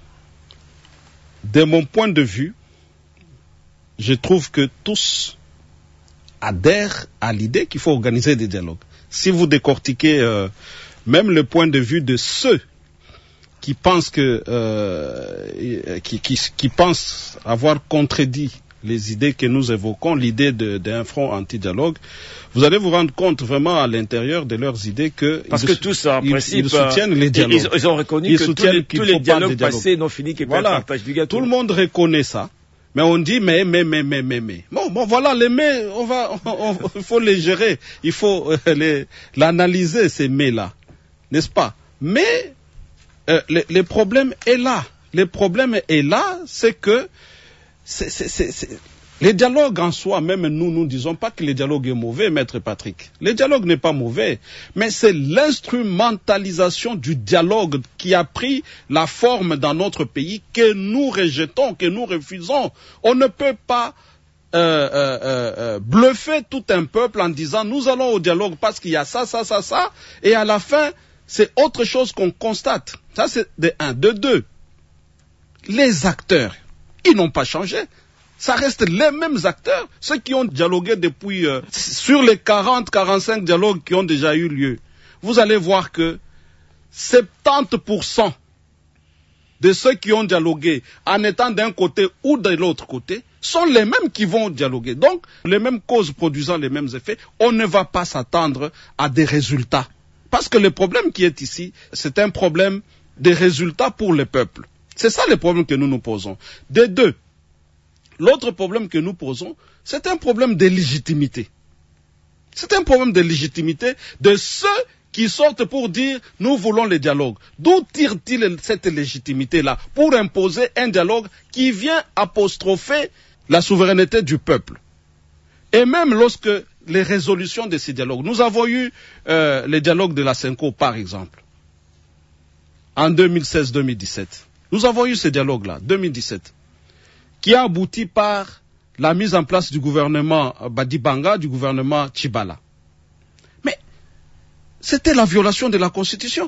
De mon point de vue, je trouve que tous adhèrent à l'idée qu'il faut organiser des dialogues. Si vous décortiquez euh, même le point de vue de ceux qui pensent que euh, qui, qui, qui pensent avoir contredit les idées que nous évoquons, l'idée d'un front anti-dialogue, vous allez vous rendre compte vraiment à l'intérieur de leurs idées que parce ils, que tous en ils, ils soutiennent les dialogues. Ils, ils ont reconnu ils que tous les, tous les dialogues passés n'ont fini que par voilà. le partage du gâteau. Tout le monde reconnaît ça. Mais on dit mais mais mais mais mais mais bon bon voilà les mais on va on, on, il faut les gérer, il faut euh, les l'analyser ces mais là, n'est-ce pas? Mais Euh, le, le problème est là. Le problème est là, c'est que c'est, c'est, c'est, c'est... les dialogues en soi, même nous, nous ne disons pas que le dialogue est mauvais, Maître Patrick. Le dialogue n'est pas mauvais, mais c'est l'instrumentalisation du dialogue qui a pris la forme dans notre pays que nous rejetons, que nous refusons. On ne peut pas euh, euh, euh, bluffer tout un peuple en disant nous allons au dialogue parce qu'il y a ça, ça, ça, ça, et à la fin, c'est autre chose qu'on constate. Ça, c'est de un. De deux, les acteurs, ils n'ont pas changé. Ça reste les mêmes acteurs, ceux qui ont dialogué depuis, euh, sur les quarante, quarante-cinq dialogues qui ont déjà eu lieu. Vous allez voir que soixante-dix pour cent de ceux qui ont dialogué, en étant d'un côté ou de l'autre côté, sont les mêmes qui vont dialoguer. Donc, les mêmes causes produisant les mêmes effets, on ne va pas s'attendre à des résultats. Parce que le problème qui est ici, c'est un problème de résultats pour le peuple. C'est ça le problème que nous nous posons. De deux, l'autre problème que nous posons, c'est un problème de légitimité. C'est un problème de légitimité de ceux qui sortent pour dire « nous voulons le dialogue ». D'où tire-t-il cette légitimité-là? Pour imposer un dialogue qui vient apostropher la souveraineté du peuple. Et même lorsque les résolutions de ces dialogues. Nous avons eu euh, les dialogues de la Senko, par exemple, en deux mille seize deux mille dix-sept. Nous avons eu ces dialogues-là, deux mille dix-sept, qui a abouti par la mise en place du gouvernement Badibanga, du gouvernement Tchibala. Mais c'était la violation de la Constitution.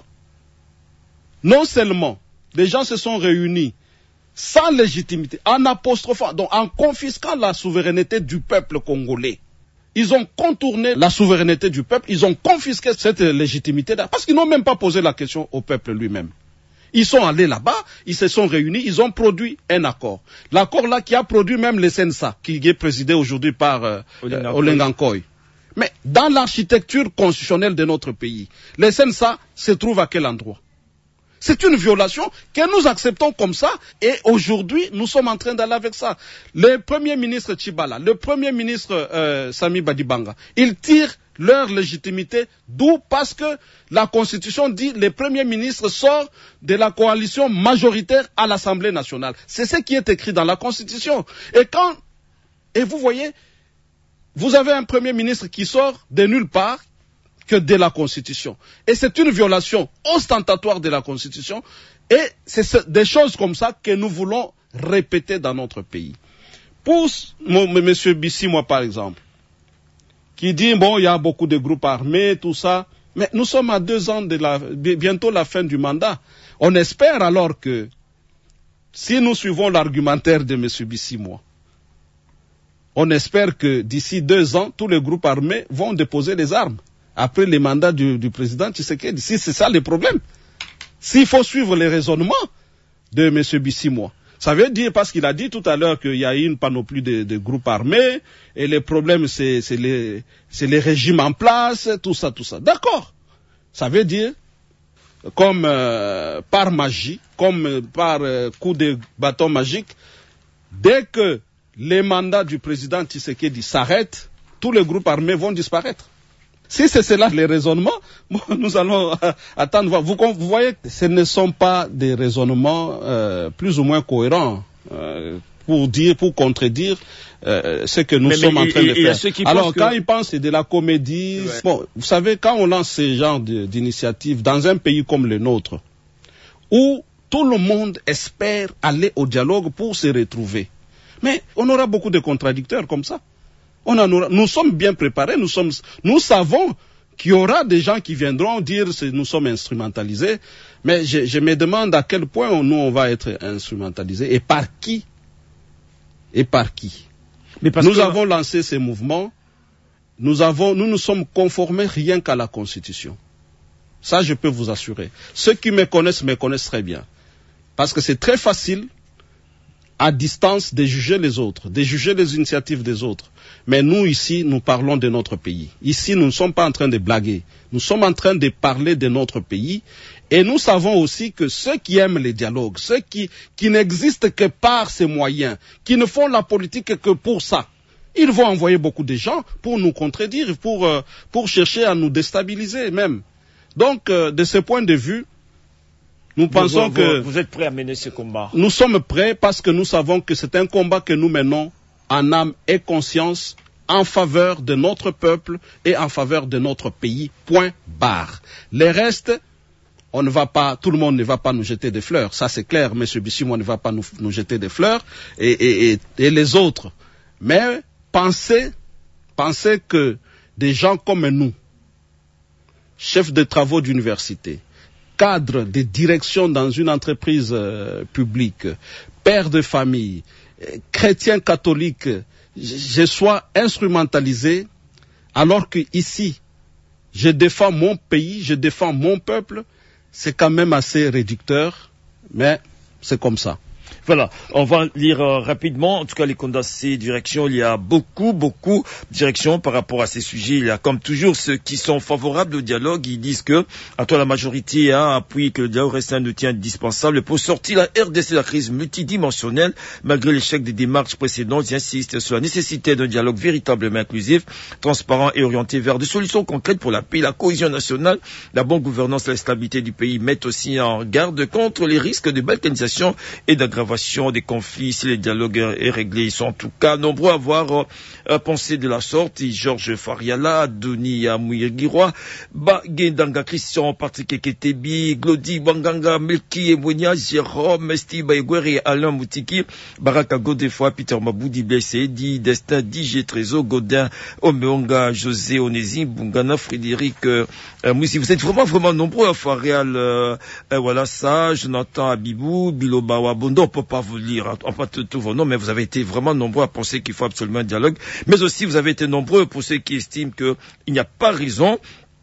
Non seulement les gens se sont réunis sans légitimité, en apostrophant, donc en confisquant la souveraineté du peuple congolais. Ils ont contourné la souveraineté du peuple, ils ont confisqué cette légitimité-là, parce qu'ils n'ont même pas posé la question au peuple lui-même. Ils sont allés là-bas, ils se sont réunis, ils ont produit un accord. L'accord là qui a produit même le Sensa, qui est présidé aujourd'hui par euh, Olenga Nkoy. Mais dans l'architecture constitutionnelle de notre pays, les C N S A se trouvent à quel endroit? C'est une violation que nous acceptons comme ça et aujourd'hui nous sommes en train d'aller avec ça. Le premier ministre Tchibala, le premier ministre euh, Sami Badibanga, ils tirent leur légitimité d'où? Parce que la Constitution dit que le premier ministre sort de la coalition majoritaire à l'Assemblée nationale. C'est ce qui est écrit dans la Constitution. Et quand, et vous voyez, vous avez un premier ministre qui sort de nulle part que de la Constitution. Et c'est une violation ostentatoire de la Constitution. Et c'est des choses comme ça que nous voulons répéter dans notre pays. Pour M. Bissi, moi par exemple, qui dit, bon, il y a beaucoup de groupes armés, tout ça, mais nous sommes à deux ans de la, bientôt la fin du mandat. On espère alors que, si nous suivons l'argumentaire de M. Bissi, moi, on espère que d'ici deux ans, tous les groupes armés vont déposer les armes. Après les mandats du, du président Tshisekedi. Si c'est ça le problème. S'il faut suivre les raisonnements de M. Bissimois, ça veut dire, parce qu'il a dit tout à l'heure qu'il y a une panoplie de, de groupes armés, et le problème c'est les, les régimes en place, tout ça, tout ça. D'accord. Ça veut dire, comme euh, par magie, comme euh, par euh, coup de bâton magique, dès que les mandats du président Tshisekedi s'arrêtent, tous les groupes armés vont disparaître. Si c'est cela les raisonnements, bon, nous allons euh, attendre voir. Vous, vous voyez, ce ne sont pas des raisonnements euh, plus ou moins cohérents euh, pour dire, pour contredire euh, ce que nous mais, sommes mais, en train et, de faire. Alors, quand que... ils pensent c'est de la comédie, ouais. Bon, vous savez, quand on lance ce genre d'initiative dans un pays comme le nôtre, où tout le monde espère aller au dialogue pour se retrouver, mais on aura beaucoup de contradicteurs comme ça. On en aura, nous sommes bien préparés, nous, sommes, nous savons qu'il y aura des gens qui viendront dire que nous sommes instrumentalisés, mais je, je me demande à quel point nous on va être instrumentalisés et par qui et par qui. Mais parce nous que... avons lancé ces mouvements, nous avons, nous nous sommes conformés rien qu'à la Constitution. Ça, je peux vous assurer. Ceux qui me connaissent me connaissent très bien, parce que c'est très facile à distance de juger les autres, de juger les initiatives des autres. Mais nous, ici, nous parlons de notre pays. Ici, nous ne sommes pas en train de blaguer. Nous sommes en train de parler de notre pays. Et nous savons aussi que ceux qui aiment les dialogues, ceux qui, qui n'existent que par ces moyens, qui ne font la politique que pour ça, ils vont envoyer beaucoup de gens pour nous contredire, pour, euh, pour chercher à nous déstabiliser même. Donc, euh, de ce point de vue, nous pensons vous, vous, que... Vous êtes prêts à mener ce combat? Nous sommes prêts parce que nous savons que c'est un combat que nous menons en âme et conscience, en faveur de notre peuple et en faveur de notre pays. Point barre. Les restes, on ne va pas, tout le monde ne va pas nous jeter des fleurs. Ça c'est clair, M. Bissimois ne va pas nous, nous jeter des fleurs et, et, et, et les autres. Mais pensez, pensez que des gens comme nous, chefs de travaux d'université, cadres de direction dans une entreprise euh, publique, pères de famille, chrétien catholique, je sois instrumentalisé alors que ici, je défends mon pays, je défends mon peuple, c'est quand même assez réducteur, mais c'est comme ça. Voilà, on va lire euh, rapidement, en tout cas les condensés direction, il y a beaucoup, beaucoup de directions par rapport à ces sujets. Il y a comme toujours ceux qui sont favorables au dialogue, ils disent que, à toi la majorité a appuyé que le dialogue reste un outil indispensable pour sortir la R D C de la crise multidimensionnelle, malgré l'échec des démarches précédentes. Ils insistent sur la nécessité d'un dialogue véritablement inclusif, transparent et orienté vers des solutions concrètes pour la paix, la cohésion nationale, la bonne gouvernance et la stabilité du pays. Ils mettent aussi en garde contre les risques de balkanisation et d'aggravation des conflits. Si le dialogue est réglé, ils sont en tout cas nombreux à avoir euh, pensé de la sorte. Et Georges Fariala, Denis Amouirgiroa, Bagendanga Christian, Patrick Eketebi, Glody Banganga, Melki Emounia, Jérôme, Steve Baïgoueri, Alain Moutiki, Baraka Godefroy, Peter Maboudi, Blessé, Di Destin, D J Trésor, Godin, Omeonga, José Onésime, Bungana, Frédéric euh, Moussi. Vous êtes vraiment, vraiment nombreux à Farial. Euh, euh, voilà ça, Jonathan Abibou, Biloba Wabondo. On peut pas vous lire en pas tous vos noms, mais vous avez été vraiment nombreux à penser qu'il faut absolument un dialogue. Mais aussi, vous avez été nombreux pour ceux qui estiment qu'il n'y a pas raison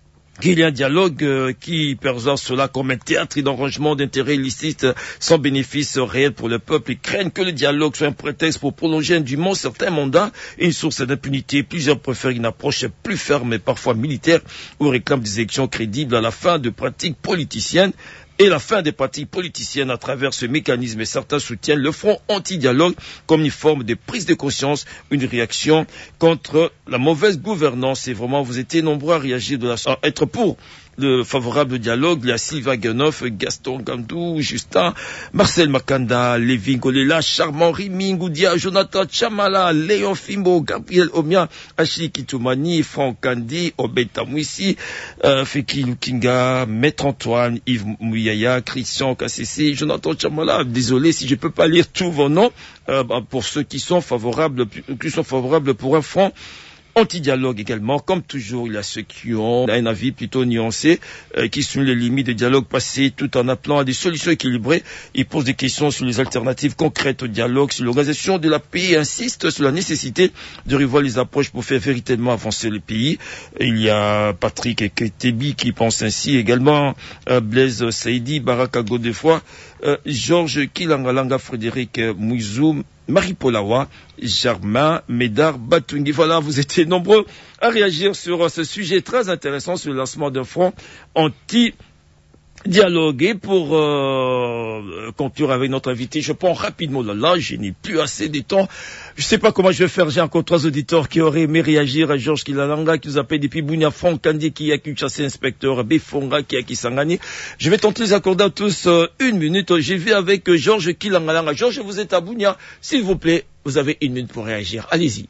qu'il y a un dialogue euh, qui perçoit cela comme un théâtre d'enrangement d'intérêts illicites sans bénéfice réel pour le peuple. Ils craignent que le dialogue soit un prétexte pour prolonger indûment certains mandats et une source d'impunité. Plusieurs préfèrent une approche plus ferme et parfois militaire ou réclament des élections crédibles à la fin de pratiques politiciennes. Et la fin des pratiques politiciennes à travers ce mécanisme. Et certains soutiennent le front anti-dialogue comme une forme de prise de conscience, une réaction contre la mauvaise gouvernance. Et vraiment, vous étiez nombreux à réagir de la sorte, à être pour le favorable dialogue. Il y a Sylvain Guenoff, Gaston Gandou, Justin, Marcel Makanda, Lévin Golela, Charmant Rimi Ngoudia, Jonathan Chamala, Léon Fimbo, Gabriel Omia, Achille Kitoumani, Franck Kandi, Obeta Mouissi, euh, Feki Lukinga, Maître Antoine, Yves Mouyaya, Christian Kassessi, Jonathan Chamala. Désolé si je peux pas lire tous vos noms, euh, pour ceux qui sont favorables, qui sont favorables pour un front anti-dialogue également. Comme toujours, il y a ceux qui ont un avis plutôt nuancé, euh, qui soulignent les limites des dialogues passés tout en appelant à des solutions équilibrées. Ils posent des questions sur les alternatives concrètes au dialogue, sur l'organisation de la pays et insistent sur la nécessité de revoir les approches pour faire véritablement avancer le pays. Et il y a Patrick Ketebi qui pense ainsi, également euh, Blaise Saïdi, Baraka Godefroy, euh, Georges Kilangalanga, Frédéric Mouizoum, Marie-Polawa, Germain, Médard, Batungi. Voilà, vous étiez nombreux à réagir sur ce sujet très intéressant sur le lancement d'un front anti dialogue. Et pour euh, conclure avec notre invité, je prends rapidement là, là, je n'ai plus assez de temps. Je ne sais pas comment je vais faire. J'ai encore trois auditeurs qui auraient aimé réagir. Georges Kilalanga qui nous appelle depuis Bounia, Franck Kandi qui a Kinshasa, inspecteur Befonga qui a Kisangani. Je vais tenter de les accorder à tous euh, une minute. J'y vais avec euh, Georges Kilalanga. Georges, vous êtes à Bounia. S'il vous plaît, vous avez une minute pour réagir. Allez-y.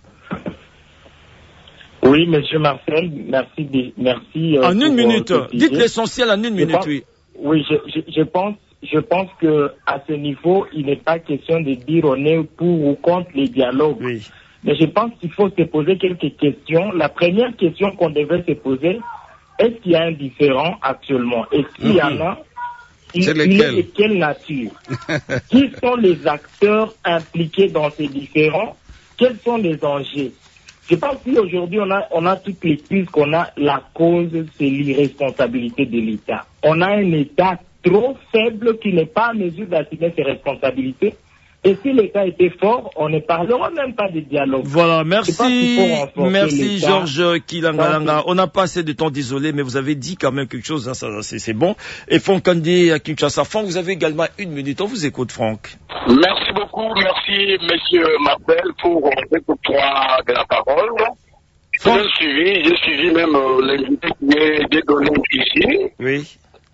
Oui, monsieur Marcel, merci. merci euh, en une pour, minute. Euh, Dites l'essentiel en une je minute, pense, oui. Oui, je, je, je pense, je pense que à ce niveau, il n'est pas question de dire on est pour ou contre les dialogues. Oui. Mais je pense qu'il faut se poser quelques questions. La première question qu'on devait se poser, est-ce qu'il y a un différent actuellement? Est-ce qu'il y en a? Il, il est de quelle nature? Qui sont les acteurs impliqués dans ces différends? Quels sont les enjeux? Je pense qu'aujourd'hui, on a, on a toutes les pistes qu'on a. La cause, c'est l'irresponsabilité de l'État. On a un État trop faible qui n'est pas en mesure d'assumer ses responsabilités. Et si l'État était fort, on ne parlera même pas de dialogue. Voilà, merci, merci Georges Kilangalanga. On n'a pas assez de temps, désolé, mais vous avez dit quand même quelque chose, hein, ça, c'est, c'est bon. Et Franck Kandi à Kinshasa. Franck, vous avez également une minute, on vous écoute, Franck. Merci beaucoup, merci monsieur Marcel pour l'octroi de la parole. J'ai suivi, j'ai suivi même euh, l'invité qui est donné ici. Oui.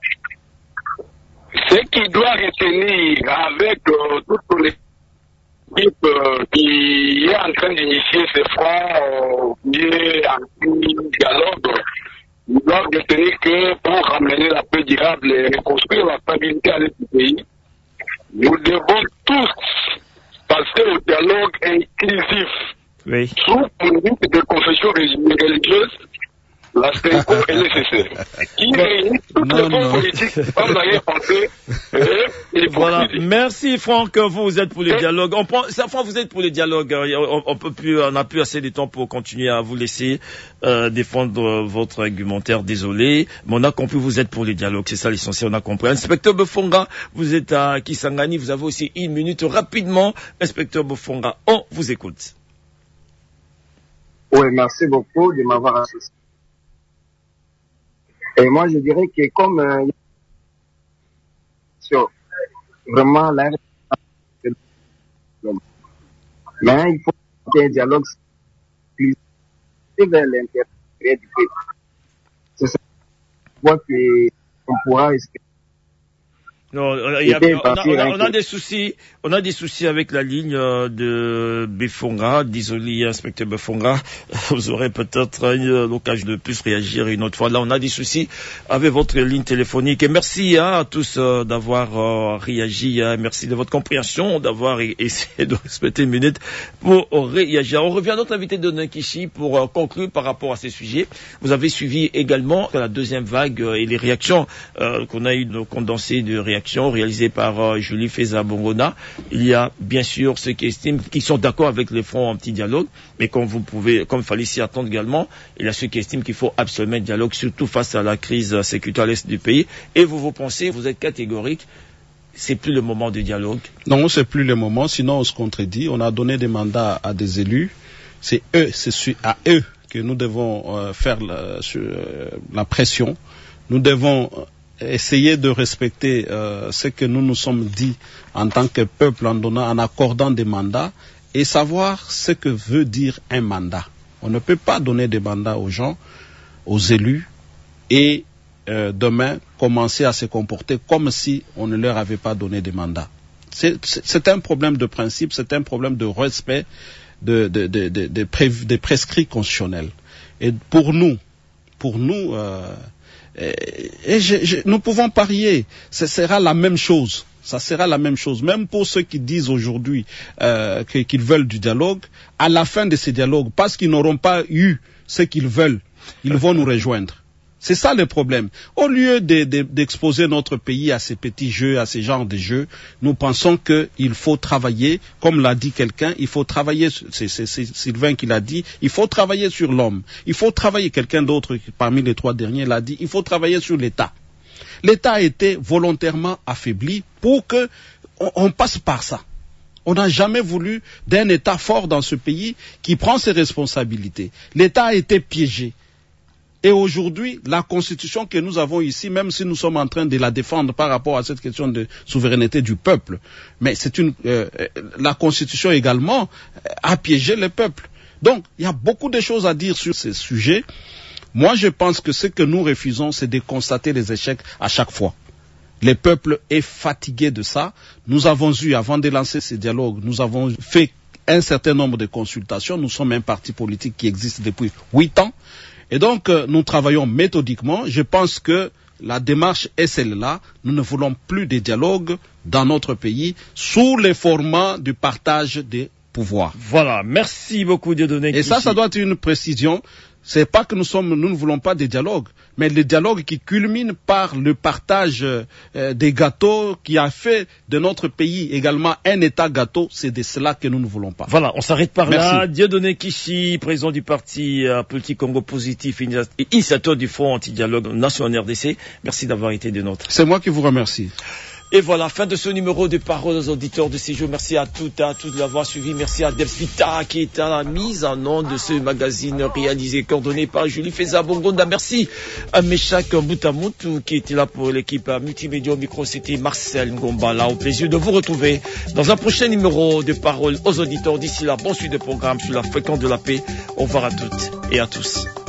Ce qui doit retenir avec euh, toute l'équipe euh, qui est en train d'initier ce front, euh, qui est anti-dialogue, ils doivent retenir que pour ramener la paix durable et reconstruire la stabilité à notre pays, nous devons tous passer au dialogue inclusif. Oui. Sous conduite de confessions religieuses, la STECO est nécessaire. Qui réunit toutes les forces politiques sans arrière-pensée et voilà. Merci Franck, vous, vous êtes pour les dialogues. On prend, ça, Franck, vous êtes pour les dialogues. On, on peut plus, on n'a plus assez de temps pour continuer à vous laisser euh, défendre votre argumentaire. Désolé, mais on a compris, vous êtes pour les dialogues. C'est ça l'essentiel, on a compris. Inspecteur Befonga, vous êtes à Kisangani, vous avez aussi une minute rapidement. Inspecteur Befonga, on vous écoute. Oui, merci beaucoup de m'avoir associé. Et moi, je dirais que comme euh, vraiment la mais il faut qu'il y ait un dialogue plus vers l'intérêt du pays. C'est ça qu'on pourra espérer. Non, il y a, on, a, on, a, on a des soucis, on a des soucis avec la ligne de Befonga. Désolé, inspecteur Befonga, vous aurez peut-être l'occasion de plus réagir une autre fois. Là, on a des soucis avec votre ligne téléphonique. Et merci hein, à tous euh, d'avoir euh, réagi. Hein. Merci de votre compréhension, d'avoir essayé de respecter une minute pour réagir. On revient à notre invité de Nankishi pour euh, conclure par rapport à ces sujets. Vous avez suivi également la deuxième vague euh, et les réactions euh, qu'on a eu de condensées de réactions réaction réalisée par euh, Julie Feza Bongona. Il y a bien sûr ceux qui estiment, qui sont d'accord avec les fronts anti-dialogue, mais comme vous pouvez, comme il fallait s'y attendre également, il y a ceux qui estiment qu'il faut absolument un dialogue, surtout face à la crise sécuritaire à l'est du pays. Et vous, vous pensez, vous êtes catégorique, c'est plus le moment du dialogue? Non, c'est plus le moment, sinon on se contredit. On a donné des mandats à des élus. C'est eux, c'est à eux que nous devons euh, faire la, sur, euh, la pression. Nous devons essayer de respecter euh, ce que nous nous sommes dit en tant que peuple en donnant, en accordant des mandats et savoir ce que veut dire un mandat. On ne peut pas donner des mandats aux gens, aux élus et euh, demain commencer à se comporter comme si on ne leur avait pas donné des mandats. C'est, c'est un problème de principe, c'est un problème de respect de, de, de, de, de pré, des prescrits constitutionnels. Et pour nous, pour nous, euh, et, et je, je, nous pouvons parier, ce sera la même chose. Ça sera la même chose. Même pour ceux qui disent aujourd'hui euh, qu'ils veulent du dialogue, à la fin de ces dialogues, parce qu'ils n'auront pas eu ce qu'ils veulent, ils vont nous rejoindre. C'est ça le problème. Au lieu de, de, d'exposer notre pays à ces petits jeux, à ces genres de jeux, nous pensons qu'il faut travailler, comme l'a dit quelqu'un, il faut travailler, c'est, c'est, c'est Sylvain qui l'a dit, il faut travailler sur l'homme. Il faut travailler, quelqu'un d'autre parmi les trois derniers l'a dit, il faut travailler sur l'État. L'État a été volontairement affaibli pour que on, on passe par ça. On n'a jamais voulu d'un État fort dans ce pays qui prend ses responsabilités. L'État a été piégé. Et aujourd'hui, la constitution que nous avons ici, même si nous sommes en train de la défendre par rapport à cette question de souveraineté du peuple, mais c'est une, euh, la constitution également a piégé le peuple. Donc, il y a beaucoup de choses à dire sur ces sujets. Moi, je pense que ce que nous refusons, c'est de constater les échecs à chaque fois. Le peuple est fatigué de ça. Nous avons eu, avant de lancer ces dialogues, nous avons fait un certain nombre de consultations. Nous sommes un parti politique qui existe depuis huit ans. Et donc, euh, nous travaillons méthodiquement. Je pense que la démarche est celle-là. Nous ne voulons plus de dialogue dans notre pays sous les formats du partage des pouvoirs. Voilà. Merci beaucoup de donner. Et ça, ça doit être une précision. C'est pas que nous sommes, nous ne voulons pas des dialogues, mais le dialogue qui culmine par le partage euh, des gâteaux qui a fait de notre pays également un État gâteau, c'est de cela que nous ne voulons pas. Voilà, on s'arrête par Merci. là. Dieudonné Kishi, président du parti euh, politique Congo Positif et initiateur du Front Anti-Dialogue National R D C. Merci d'avoir été de nôtres. C'est moi qui vous remercie. Et voilà, fin de ce numéro de Paroles aux auditeurs de ces jours. Merci à toutes et à tous de l'avoir suivi. Merci à Delphita qui est à la mise en onde de ce magazine réalisé, coordonné par Julie Feza Bongonda. Merci à Meshak Boutamout qui était là pour l'équipe multimédia au micro. C'était Marcel Ngombala. Au plaisir de vous retrouver dans un prochain numéro de Paroles aux auditeurs. D'ici là, bon suite de programme sur la fréquence de la paix. Au revoir à toutes et à tous.